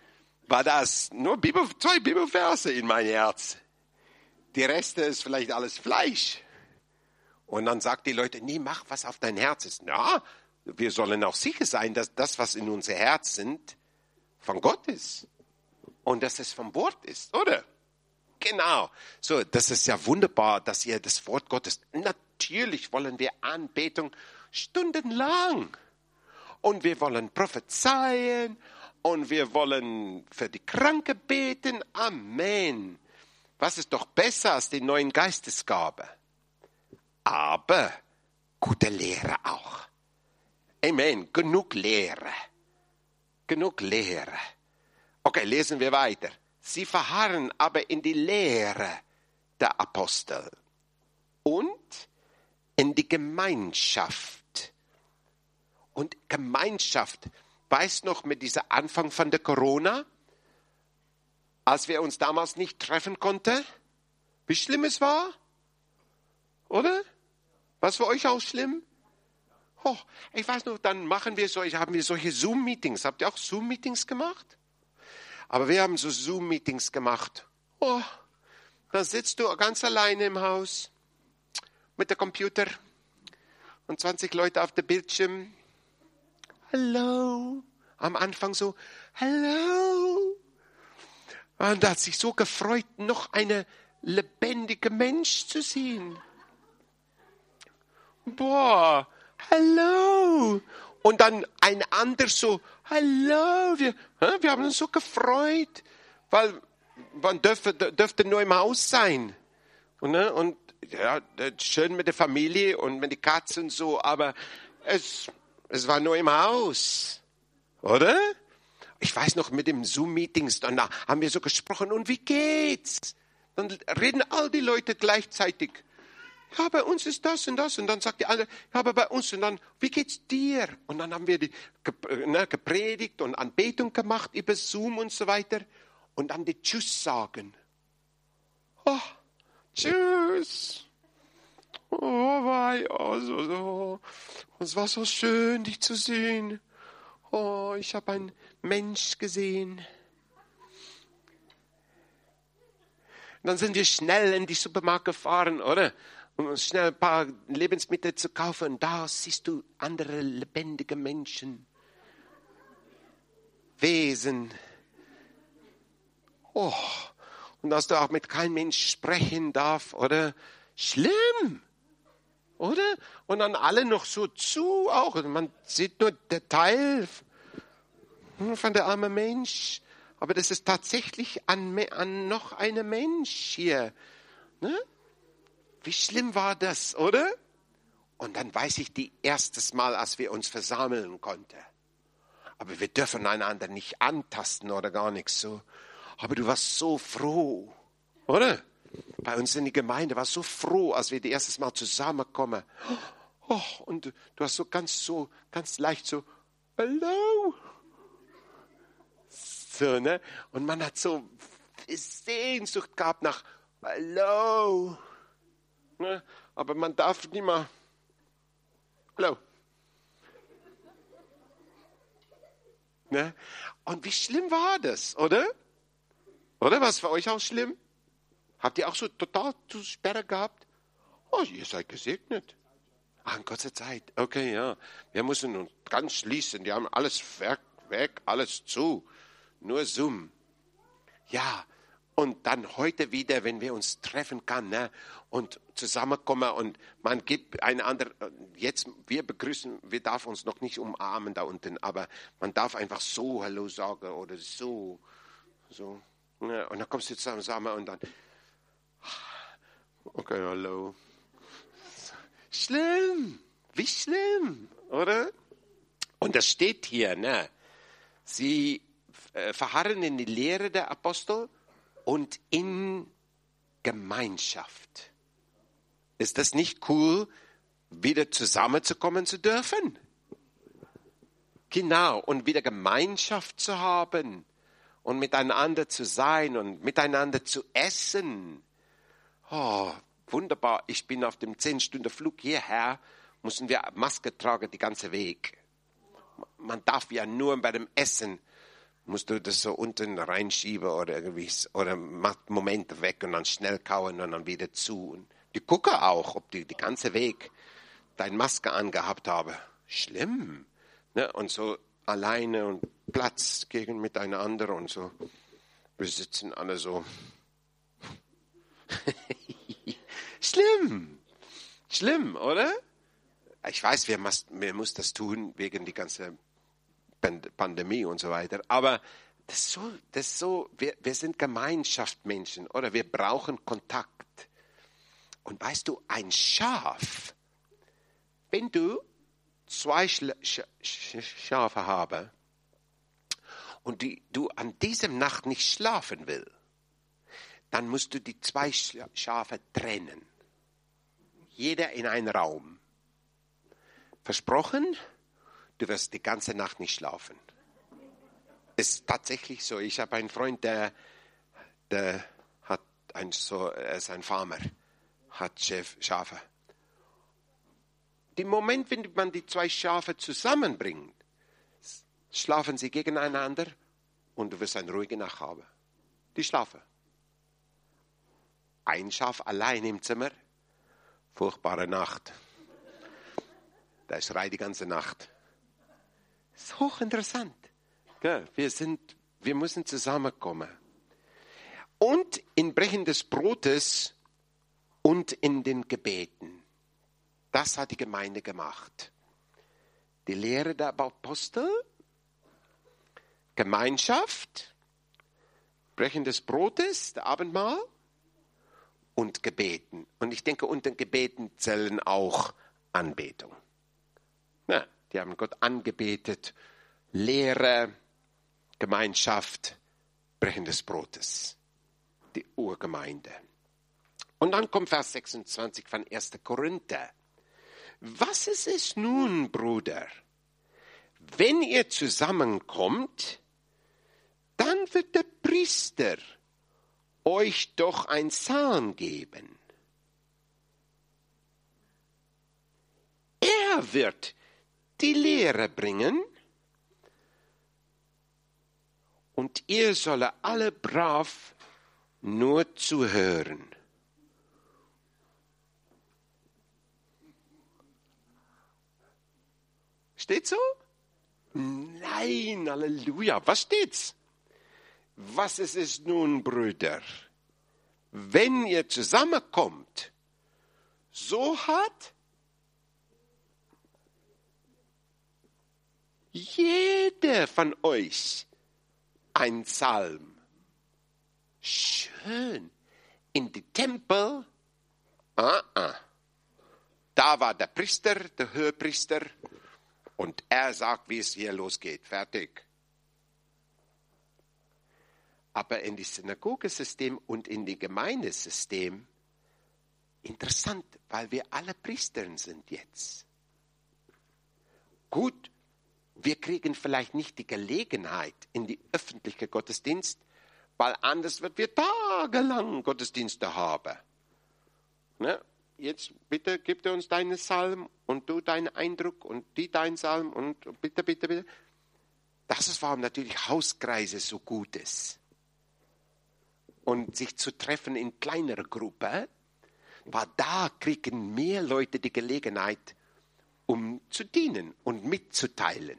war das nur zwei Bibelverse in mein Herz. Die Reste ist vielleicht alles Fleisch. Und dann sagt die Leute, nee, mach, was auf dein Herz ist. Ja, wir sollen auch sicher sein, dass das, was in unser Herz sind, von Gott ist. Und dass es vom Wort ist, oder? Genau. So, das ist ja wunderbar, dass ihr das Wort Gottes, natürlich wollen wir Anbetung stundenlang. Und wir wollen prophezeien und wir wollen für die Kranken beten. Amen. Was ist doch besser als die neuen Geistesgabe? Aber gute Lehre auch. Amen. Genug Lehre. Genug Lehre. Okay, lesen wir weiter. Sie verharren aber in die Lehre der Apostel und in die Gemeinschaft. Und Gemeinschaft, weißt noch mit dieser Anfang von der Corona, als wir uns damals nicht treffen konnten, wie schlimm es war? Oder? War es für euch auch schlimm? Oh, ich weiß noch, dann haben wir solche Zoom-Meetings. Habt ihr auch Zoom-Meetings gemacht? Aber wir haben so Zoom-Meetings gemacht. Oh, dann sitzt du ganz alleine im Haus mit dem Computer und 20 Leute auf dem Bildschirm. Hallo. Am Anfang so, hallo. Und hat sich so gefreut, noch eine lebendige Mensch zu sehen. Boah, hallo. Und dann ein anderer so, hallo. Wir haben uns so gefreut, weil man dürfte nur im Haus sein. Und ja, schön mit der Familie und mit den Katzen und so, aber es war nur im Haus, oder? Ich weiß noch, mit dem Zoom-Meetings, dann haben wir so gesprochen, und wie geht's? Dann reden all die Leute gleichzeitig. Ja, bei uns ist das und das. Und dann sagt die andere, ja, aber bei uns. Und dann, wie geht's dir? Und dann haben wir gepredigt und Anbetung gemacht über Zoom und so weiter. Und dann die Tschüss sagen. Oh, Tschüss. Es war so schön, dich zu sehen. Oh, ich habe einen Mensch gesehen. Und dann sind wir schnell in die Supermarkt gefahren, oder? Um uns schnell ein paar Lebensmittel zu kaufen. Und da siehst du andere lebendige Menschen. Wesen. Oh, und dass du auch mit keinem Mensch sprechen darfst, oder? Schlimm. Oder? Und dann alle noch so zu auch. Und man sieht nur der Teil von der armen Mensch. Aber das ist tatsächlich an noch einem Mensch hier. Ne? Wie schlimm war das, oder? Und dann weiß ich die erstes Mal, als wir uns versammeln konnten. Aber wir dürfen einander nicht antasten oder gar nichts so. Aber du warst so froh, oder? Bei uns in der Gemeinde war so froh, als wir das erste Mal zusammenkommen. Oh, und du hast so ganz leicht so, hallo. So, ne? Und man hat so Sehnsucht gehabt nach hallo. Ne? Aber man darf nicht mal, hallo. Ne? Und wie schlimm war das, oder? Oder war es für euch auch schlimm? Habt ihr auch so total zu Sperre gehabt? Oh, ihr seid gesegnet. Ach, in kurzer Zeit. Okay, ja. Wir müssen uns ganz schließen. Die haben alles weg, alles zu. Nur Zoom. Ja, und dann heute wieder, wenn wir uns treffen können, ne, und zusammenkommen und man gibt einander, jetzt, wir darf uns noch nicht umarmen da unten, aber man darf einfach so Hallo sagen oder so. Ne, und dann kommst du zusammen und dann, okay, hallo. Schlimm, wie schlimm, oder? Und das steht hier, ne? Sie verharren in die Lehre der Apostel und in Gemeinschaft. Ist das nicht cool, wieder zusammenzukommen zu dürfen? Genau, und wieder Gemeinschaft zu haben und miteinander zu sein und miteinander zu essen. Oh, wunderbar. Ich bin auf dem 10-Stunden-Flug hierher, mussten wir Maske tragen den ganzen Weg. Man darf ja nur bei dem Essen musst du das so unten reinschieben oder irgendwie, oder macht einen Moment weg und dann schnell kauen und dann wieder zu. Und die gucken auch, ob die ganze Weg deine Maske angehabt haben. Schlimm. Ne? Und so alleine und Platz gegen miteinander und so. Wir sitzen alle so. Schlimm. Schlimm, oder? Ich weiß, wir müssen das tun wegen die ganze Pandemie und so weiter. Aber das ist so, wir sind Gemeinschaftsmenschen, oder? Wir brauchen Kontakt. Und weißt du, ein Schaf, wenn du 2 Schafe habe und du an diesem Nacht nicht schlafen willst, dann musst du die 2 Schafe trennen. Jeder in einen Raum. Versprochen, du wirst die ganze Nacht nicht schlafen. Ist tatsächlich so. Ich habe einen Freund, der hat er ist ein Farmer, hat Schafe. Im Moment, wenn man die 2 Schafe zusammenbringt, schlafen sie gegeneinander und du wirst eine ruhige Nacht haben. Die schlafen. Ein Schaf allein im Zimmer, furchtbare Nacht. Da schreit die ganze Nacht. Das ist hochinteressant. Wir müssen zusammenkommen. Und in Brechen des Brotes und in den Gebeten. Das hat die Gemeinde gemacht. Die Lehre der Apostel, Gemeinschaft, Brechen des Brotes, der Abendmahl und Gebeten. Und ich denke, unter den Gebeten zählen auch Anbetung. Ja, die haben Gott angebetet, Lehre, Gemeinschaft, Brechen des Brotes, die Urgemeinde. Und dann kommt Vers 26 von 1. Korinther. Was ist es nun, Bruder? Wenn ihr zusammenkommt, dann wird der Priester euch doch ein Psalm geben. Er wird die Lehre bringen und ihr solle alle brav nur zuhören. Steht so? Nein, Halleluja. Was steht's? Was ist es nun, Brüder? Wenn ihr zusammenkommt, so hat jeder von euch ein Psalm. Schön. In die Tempel, da war der Priester, der Hohepriester, und er sagt, wie es hier losgeht. Fertig. Aber in das Synagogesystem und in das Gemeindesystem, interessant, weil wir alle Priester sind jetzt. Gut, wir kriegen vielleicht nicht die Gelegenheit in die öffentliche Gottesdienst, weil anders wird wir tagelang Gottesdienste haben. Ne? Jetzt bitte gib uns deinen Psalm und du deinen Eindruck und die deinen Psalm und bitte, bitte, bitte. Das ist, warum natürlich Hauskreise so gut ist. Und sich zu treffen in kleinerer Gruppe, weil da kriegen mehr Leute die Gelegenheit, um zu dienen und mitzuteilen.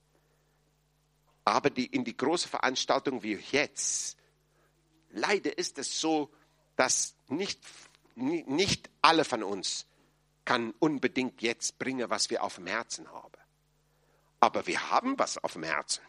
Aber in die große Veranstaltung wie jetzt, leider ist es so, dass nicht alle von uns kann unbedingt jetzt bringen, was wir auf dem Herzen haben. Aber wir haben was auf dem Herzen.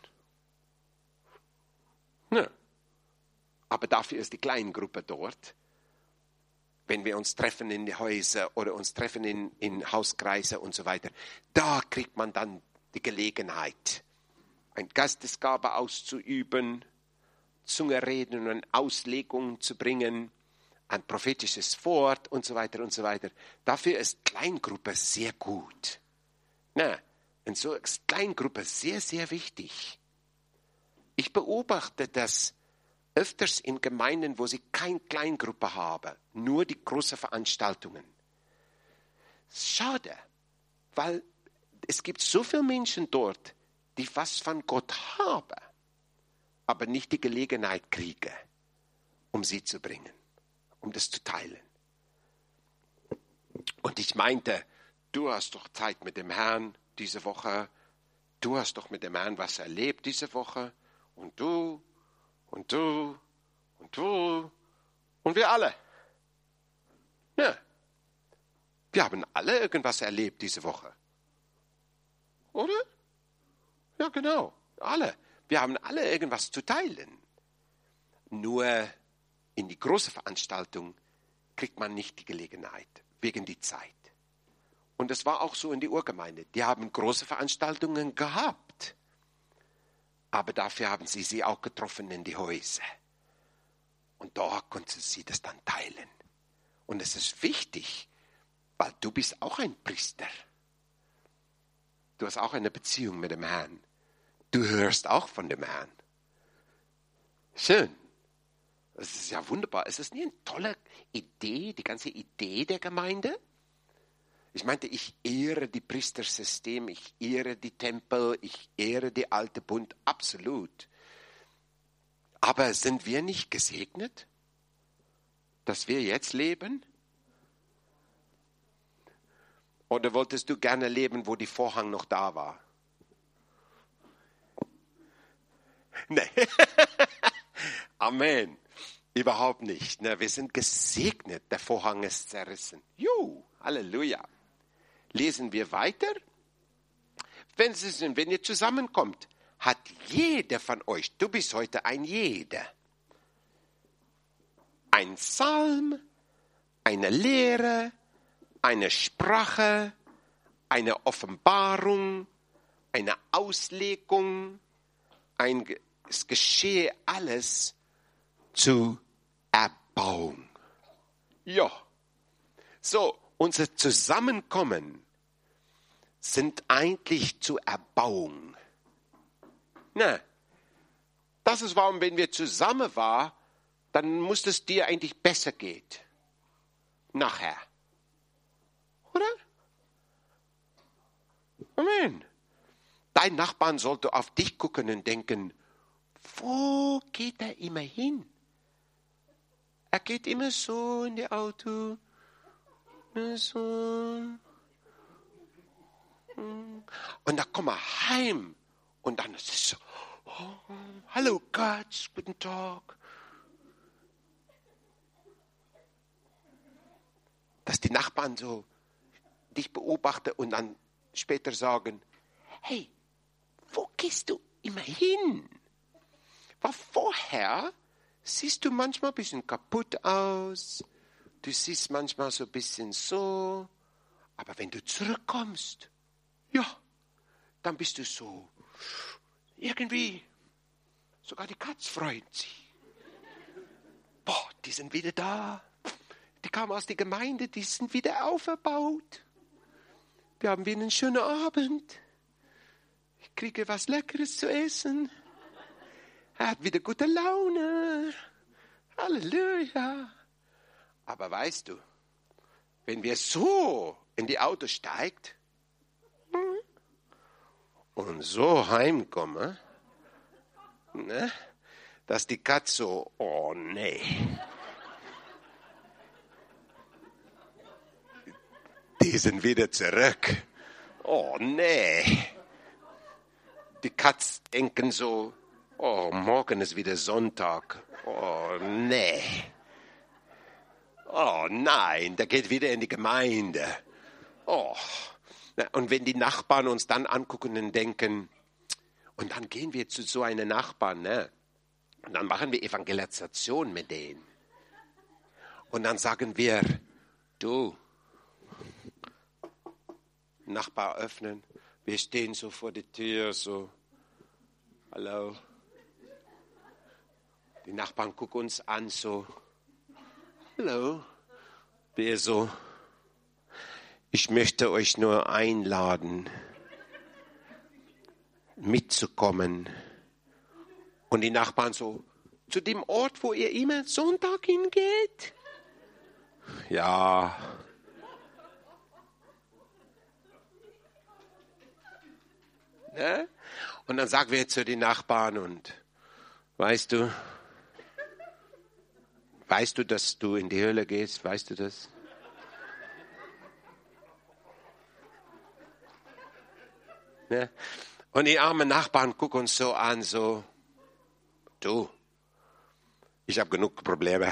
Ne? Aber dafür ist die Kleingruppe dort. Wenn wir uns treffen in die Häuser oder uns treffen in Hauskreise und so weiter, da kriegt man dann die Gelegenheit, eine Geistesgabe auszuüben, Zunge reden und Auslegungen zu bringen, ein prophetisches Wort und so weiter und so weiter. Dafür ist Kleingruppe sehr gut. Und so ist Kleingruppe sehr, sehr wichtig. Ich beobachte das öfters in Gemeinden, wo sie keine Kleingruppe haben, nur die großen Veranstaltungen. Schade, weil es gibt so viele Menschen dort, die was von Gott haben. aber nicht die Gelegenheit kriege, um sie zu bringen, um das zu teilen. Und ich meinte, du hast doch Zeit mit dem Herrn diese Woche, du hast doch mit dem Herrn was erlebt diese Woche und du und du und du und wir alle. Ja, wir haben alle irgendwas erlebt diese Woche. Oder? Ja, genau, alle. Wir haben alle irgendwas zu teilen. Nur in die große Veranstaltung kriegt man nicht die Gelegenheit, wegen die Zeit. Und es war auch so in die Urgemeinde. Die haben große Veranstaltungen gehabt. Aber dafür haben sie auch getroffen in die Häuser. Und da konnten sie das dann teilen. Und es ist wichtig, weil du bist auch ein Priester. Du hast auch eine Beziehung mit dem Herrn. Du hörst auch von dem Herrn. Schön. Das ist ja wunderbar. Ist das nicht eine tolle Idee, die ganze Idee der Gemeinde? Ich meinte, ich ehre die Priestersystem, ich ehre die Tempel, ich ehre die alte Bund, absolut. Aber sind wir nicht gesegnet, dass wir jetzt leben? Oder wolltest du gerne leben, wo die Vorhang noch da war? Nee. Amen. Überhaupt nicht. Wir sind gesegnet. Der Vorhang ist zerrissen. Halleluja. Lesen wir weiter. Wenn ihr zusammenkommt, hat jeder von euch, du bist heute ein Jeder, ein Psalm, eine Lehre, eine Sprache, eine Offenbarung, eine Auslegung, es geschehe alles zu Erbauung. Ja, so, unser Zusammenkommen sind eigentlich zur Erbauung. Das ist warum, wenn wir zusammen waren, dann muss es dir eigentlich besser gehen. Nachher. Oder? Amen. Dein Nachbarn sollte auf dich gucken und denken, wo geht er immer hin? Er geht immer so in die Auto. So. Und dann kommt er heim. Und dann ist es so, oh, hallo Gott, guten Tag. Dass die Nachbarn so dich beobachten und dann später sagen, hey, wo gehst du immer hin? Weil vorher siehst du manchmal ein bisschen kaputt aus, du siehst manchmal so ein bisschen so, aber wenn du zurückkommst, ja, dann bist du so, irgendwie, sogar die Katze freut sich. Boah, die sind wieder da. Die kamen aus der Gemeinde, die sind wieder auferbaut. Wir haben wieder einen schönen Abend. Ich kriege was Leckeres zu essen. Er hat wieder gute Laune. Halleluja. Aber weißt du, wenn wir so in die Auto steigt und so heimkommen, dass die Katze so, oh nee. Die sind wieder zurück. Oh nee. Die Katzen denken so, oh, morgen ist wieder Sonntag. Oh nee. Oh nein, der geht wieder in die Gemeinde. Oh. Und wenn die Nachbarn uns dann angucken und denken, und dann gehen wir zu so einem Nachbarn, und dann machen wir Evangelisation mit denen. Und dann sagen wir, du, Nachbar öffnen, wir stehen so vor der Tür, so, hallo. Die Nachbarn gucken uns an, so, hallo. Wir so, ich möchte euch nur einladen, mitzukommen. Und die Nachbarn so, zu dem Ort, wo ihr immer Sonntag hingeht? Ja. Ne? Und dann sagen wir zu den Nachbarn und Weißt du, dass du in die Hölle gehst? Weißt du das? Ja? Und die armen Nachbarn gucken uns so an, so, du, ich habe genug Probleme.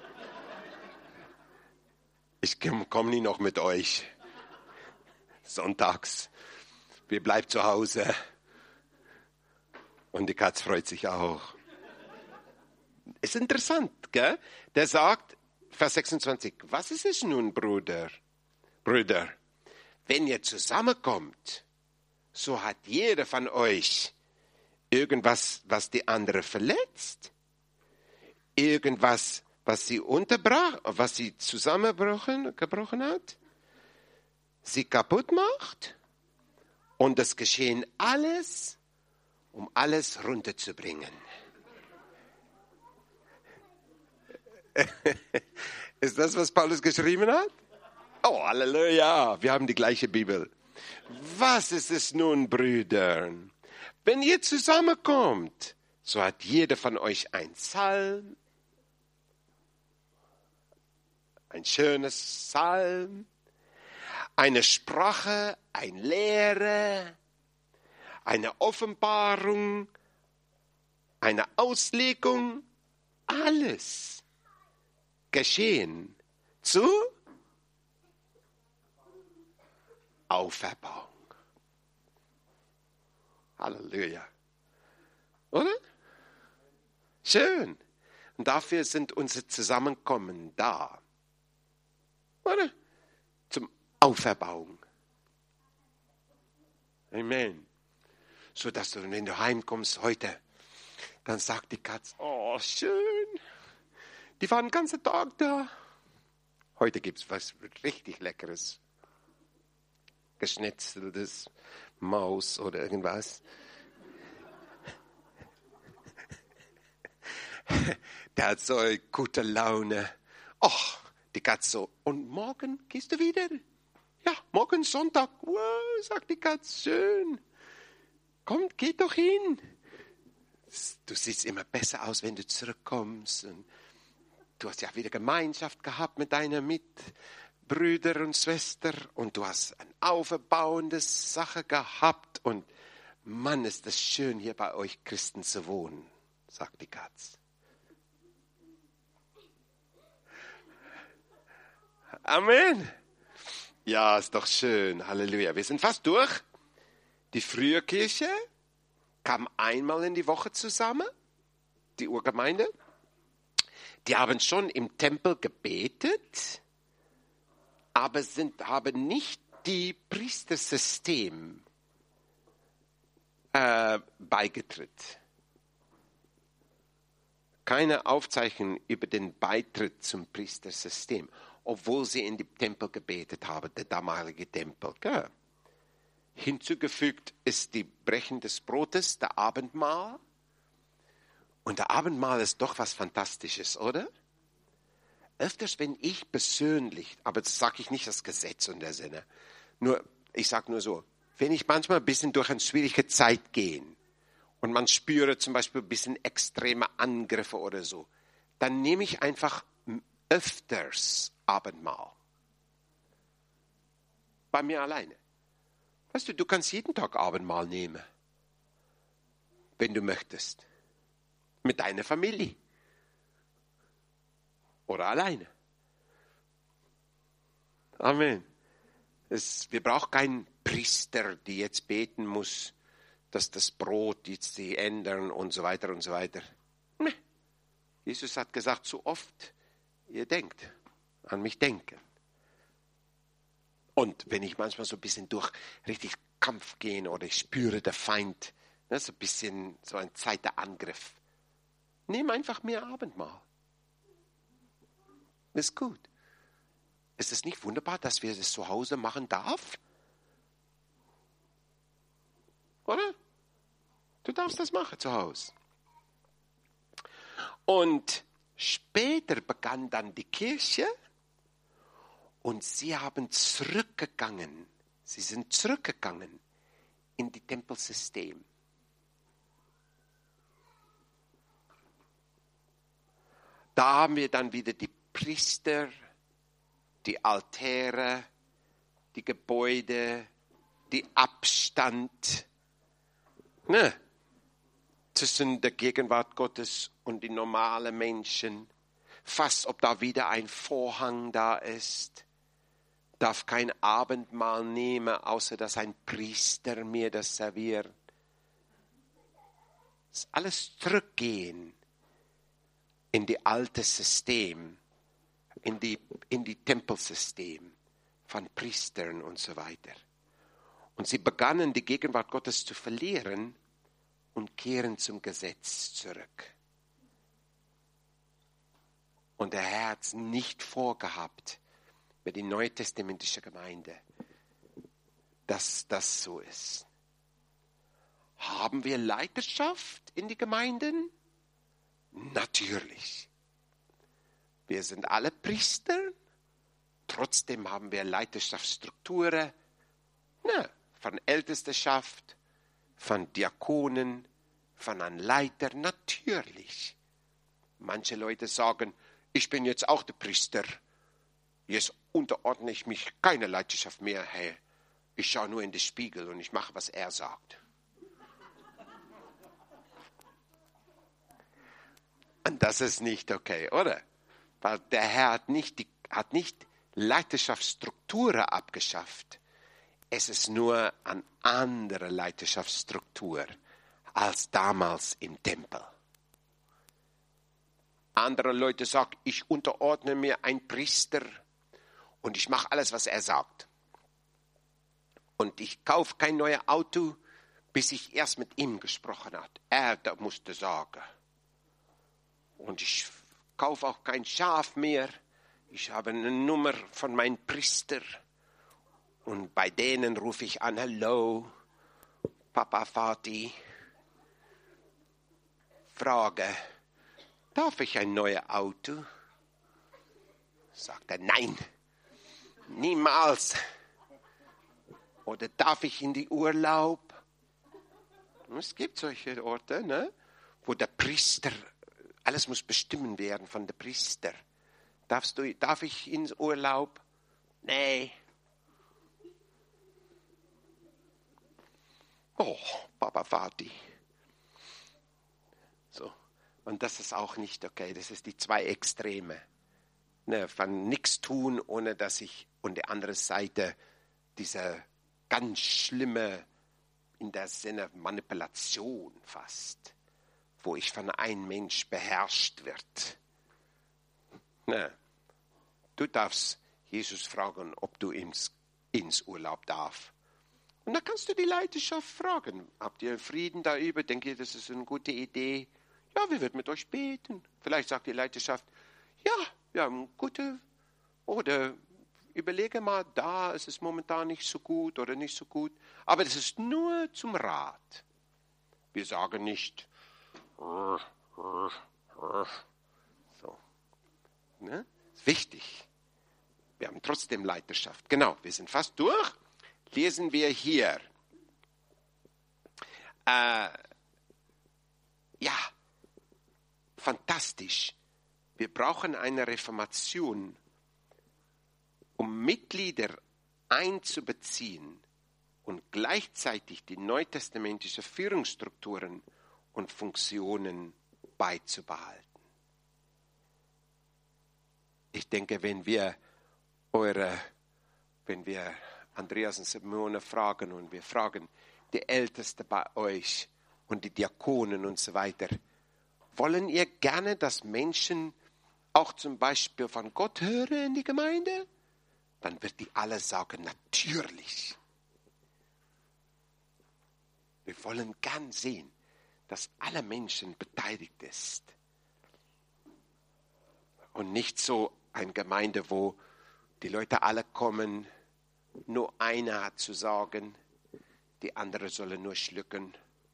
Ich komme nie noch mit euch. Sonntags. Wir bleiben zu Hause. Und die Katze freut sich auch. Ist interessant, gell? Der sagt, Vers 26, was ist es nun, Brüder, wenn ihr zusammenkommt, so hat jeder von euch irgendwas, was die andere verletzt, irgendwas, was sie was sie gebrochen hat, sie kaputt macht, und es geschehen alles, um alles runterzubringen. Ist das, was Paulus geschrieben hat? Oh, Halleluja, wir haben die gleiche Bibel. Was ist es nun, Brüder? Wenn ihr zusammenkommt, so hat jeder von euch ein Psalm, ein schönes Psalm, eine Sprache, eine Lehre, eine Offenbarung, eine Auslegung, alles geschehen zu Auferbauung. Halleluja. Oder? Schön. Und dafür sind unsere Zusammenkommen da. Oder? Zum Auferbauung. Amen. So dass du, wenn du heimkommst heute, dann sagt die Katze, oh, schön. Die waren den ganzen Tag da. Heute gibt es was richtig Leckeres. Geschnetzeltes Maus oder irgendwas. Der hat so eine gute Laune. Och, die Katze so, und morgen gehst du wieder? Ja, morgen Sonntag. Wow, sagt die Katze, schön. Komm, geh doch hin. Du siehst immer besser aus, wenn du zurückkommst. Und du hast ja wieder Gemeinschaft gehabt mit deinen Mitbrüdern und Schwestern. Und du hast eine aufbauende Sache gehabt. Und Mann, ist es schön, hier bei euch Christen zu wohnen, sagt die Katze. Amen. Ja, ist doch schön. Halleluja. Wir sind fast durch. Die frühe Kirche kam einmal in die Woche zusammen, die Urgemeinde. Die haben schon im Tempel gebetet, aber haben nicht die Priestersystem beigetritt. Keine Aufzeichnung über den Beitritt zum Priestersystem, obwohl sie in dem Tempel gebetet haben, der damalige Tempel. Gell? Hinzugefügt ist die Brechen des Brotes, der Abendmahl. Und der Abendmahl ist doch was Fantastisches, oder? Öfters, wenn ich persönlich, aber das sage ich nicht als Gesetz in der Sinne, ich sage nur so, wenn ich manchmal ein bisschen durch eine schwierige Zeit gehe und man spüre zum Beispiel ein bisschen extreme Angriffe oder so, dann nehme ich einfach öfters Abendmahl. Bei mir alleine. Weißt du, du kannst jeden Tag Abendmahl nehmen, wenn du möchtest. Mit deiner Familie. Oder alleine. Amen. Wir brauchen keinen Priester, der jetzt beten muss, dass das Brot jetzt sie ändern und so weiter und so weiter. Nee. Jesus hat gesagt, so oft ihr denkt, an mich denken. Und wenn ich manchmal so ein bisschen durch richtig Kampf gehe oder ich spüre der Feind, so ein bisschen so ein Zeit der Angriff, nimm einfach mehr Abendmahl. Ist gut. Ist es nicht wunderbar, dass wir das zu Hause machen dürfen? Oder? Du darfst das machen zu Hause. Und später begann dann die Kirche und sie sind zurückgegangen in die Tempelsystem. Da haben wir dann wieder die Priester, die Altäre, die Gebäude, die Abstand zwischen der Gegenwart Gottes und die normalen Menschen. Fast ob da wieder ein Vorhang da ist. Darf kein Abendmahl nehmen, außer dass ein Priester mir das serviert. Das ist alles zurückgehen in die alte System, in die Tempelsystem von Priestern und so weiter. Und sie begannen, die Gegenwart Gottes zu verlieren und kehren zum Gesetz zurück. Und der Herr hat es nicht vorgehabt für die neutestamentische Gemeinde, dass das so ist. Haben wir Leiterschaft in die Gemeinden? Natürlich. Wir sind alle Priester, trotzdem haben wir Leiterschaftsstrukturen, von Ältestenschaft, von Diakonen, von einem Leiter, natürlich. Manche Leute sagen, ich bin jetzt auch der Priester, jetzt unterordne ich mich keine Leiterschaft mehr, hey. Ich schaue nur in den Spiegel und ich mache, was er sagt. Und das ist nicht okay, oder? Weil der Herr hat nicht Leiterschaftsstrukturen abgeschafft. Es ist nur eine andere Leiterschaftsstruktur als damals im Tempel. Andere Leute sagen, ich unterordne mir einen Priester und ich mache alles, was er sagt. Und ich kaufe kein neues Auto, bis ich erst mit ihm gesprochen habe. Er musste sagen. Und ich kaufe auch kein Schaf mehr. Ich habe eine Nummer von meinem Priester. Und bei denen rufe ich an, hallo, Papa Vati. Frage, darf ich ein neues Auto? Sagt er, nein, niemals. Oder darf ich in die Urlaub? Es gibt solche Orte, wo der Priester, alles muss bestimmt werden von der Priester. Darf ich ins Urlaub? Nee. Oh, Papa Vati. So. Und das ist auch nicht okay. Das ist die zwei Extreme. Von nichts tun, ohne dass ich, und die andere Seite, diese ganz schlimme, in der Sinne Manipulation fast, wo ich von einem Mensch beherrscht wird. Du darfst Jesus fragen, ob du ins Urlaub darfst. Und dann kannst du die Leiterschaft fragen. Habt ihr Frieden darüber? Denkt ihr, das ist eine gute Idee? Ja, wir werden mit euch beten. Vielleicht sagt die Leiterschaft, ja, wir haben gute, oder überlege mal, da ist es momentan nicht so gut oder nicht so gut. Aber das ist nur zum Rat. Wir sagen nicht, so. Ne? Ist wichtig. Wir haben trotzdem Leiterschaft. Genau, wir sind fast durch. Lesen wir hier. Fantastisch. Wir brauchen eine Reformation, um Mitglieder einzubeziehen und gleichzeitig die neutestamentlichen Führungsstrukturen und Funktionen beizubehalten. Ich denke, wenn wir Andreas und Simone fragen und wir fragen die Ältesten bei euch und die Diakonen und so weiter, wollen ihr gerne, dass Menschen auch zum Beispiel von Gott hören in die Gemeinde? Dann wird die alle sagen, natürlich. Wir wollen gern sehen, dass alle Menschen beteiligt sind. Und nicht so eine Gemeinde, wo die Leute alle kommen, nur einer hat zu sagen, die andere sollen nur schlucken.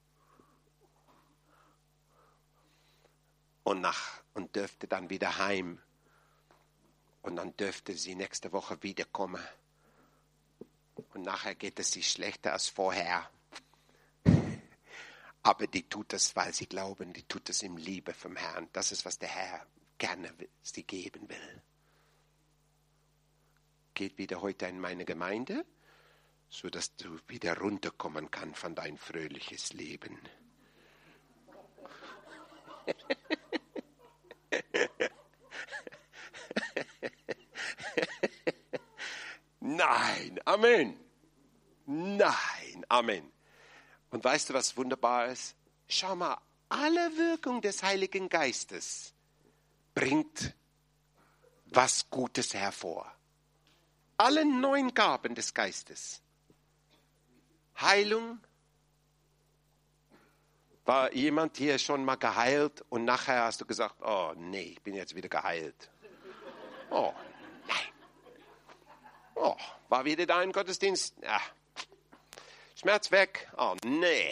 Und dürfte dann wieder heim. Und dann dürfte sie nächste Woche wiederkommen. Und nachher geht es sie schlechter als vorher. Aber die tut es, weil sie glauben, die tut es in Liebe vom Herrn. Das ist, was der Herr gerne sie geben will. Geht wieder heute in meine Gemeinde, sodass du wieder runterkommen kannst von dein fröhliches Leben. Nein, Amen. Nein, Amen. Und weißt du, was wunderbar ist? Schau mal, alle Wirkung des Heiligen Geistes bringt was Gutes hervor. Alle 9 Gaben des Geistes. Heilung. War jemand hier schon mal geheilt und nachher hast du gesagt, oh nee, ich bin jetzt wieder geheilt. Oh nein. Oh, war wieder da im Gottesdienst? Ja. Schmerz weg? Oh nee.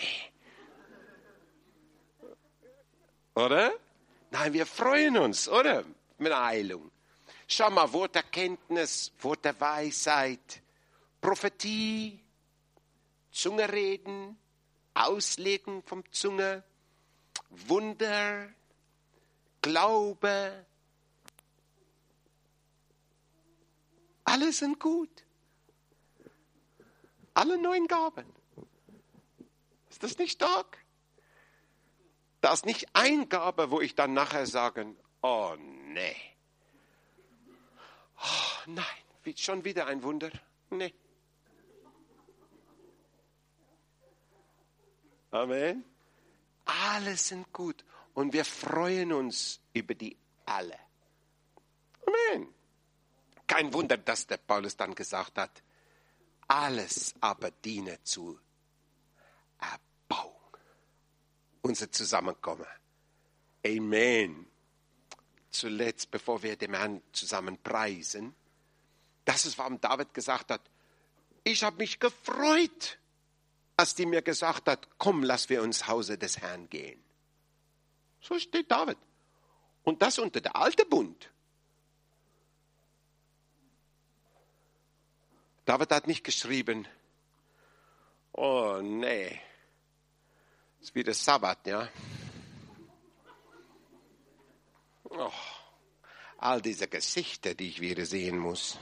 Oder? Nein, wir freuen uns, oder? Mit der Heilung. Schau mal, Wort der Kenntnis, Wort der Weisheit, Prophetie, Zungerreden, Auslegen vom Zunge, Wunder, Glaube. Alle sind gut. Alle 9 Gaben. Ist das nicht stark? Da ist nicht eine Gabe, wo ich dann nachher sage, oh nee. Oh nein, schon wieder ein Wunder? Nee. Amen. Alle sind gut und wir freuen uns über die alle. Amen. Kein Wunder, dass der Paulus dann gesagt hat, alles aber diene zu Erbauung. Unser Zusammenkommen. Amen. Zuletzt, bevor wir dem Herrn zusammen preisen, das ist, warum David gesagt hat, ich habe mich gefreut, als die mir gesagt hat, komm, lass wir ins Hause des Herrn gehen. So steht David. Und das unter der alten Bund. David hat nicht geschrieben, oh nee, ist wieder Sabbat, ja. Oh, all diese Gesichter, die ich wieder sehen muss.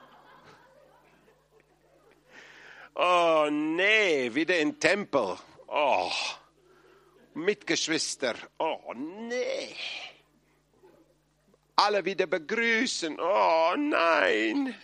Oh nee, wieder im Tempel. Oh, Mitgeschwister. Oh nee. Alle wieder begrüßen. Oh nein.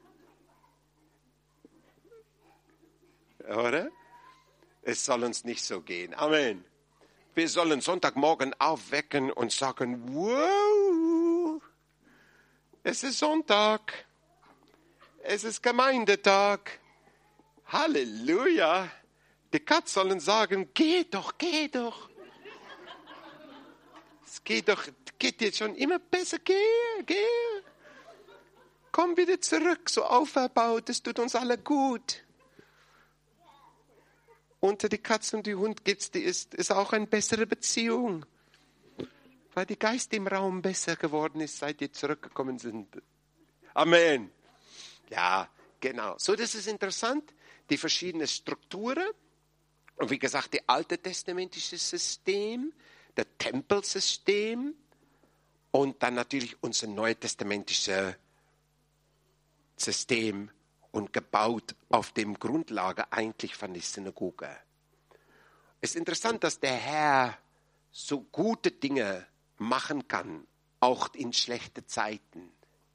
Oder? Es soll uns nicht so gehen. Amen. Wir sollen Sonntagmorgen aufwecken und sagen, wow, es ist Sonntag. Es ist Gemeindetag. Halleluja. Die Katz sollen sagen, geh doch, geh doch. Es geht dir schon immer besser, geh, geh. Komm wieder zurück, so auferbaut, es tut uns alle gut. Unter die Katze und die Hund ist auch eine bessere Beziehung. Weil die Geist im Raum besser geworden ist, seit die zurückgekommen sind. Amen. Ja, genau. So, das ist interessant. Die verschiedenen Strukturen. Und wie gesagt, das alte testamentische System, das Tempelsystem und dann natürlich unser neutestamentisches System und gebaut auf dem Grundlage eigentlich von der Synagoge. Es ist interessant, dass der Herr so gute Dinge machen kann, auch in schlechten Zeiten.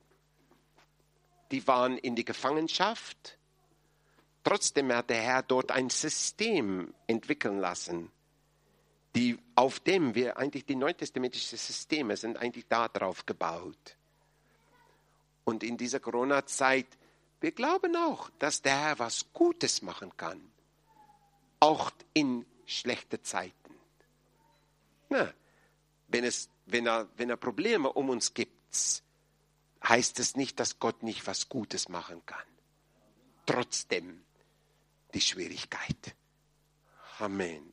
Die waren in die Gefangenschaft. Trotzdem hat der Herr dort ein System entwickeln lassen, auf dem wir eigentlich die neutestamentischen Systeme sind eigentlich darauf gebaut. Und in dieser Corona-Zeit, wir glauben auch, dass der Herr was Gutes machen kann, auch in schlechten Zeiten. Na, wenn er Probleme um uns gibt, heißt es nicht, dass Gott nicht was Gutes machen kann. Trotzdem die Schwierigkeit. Amen.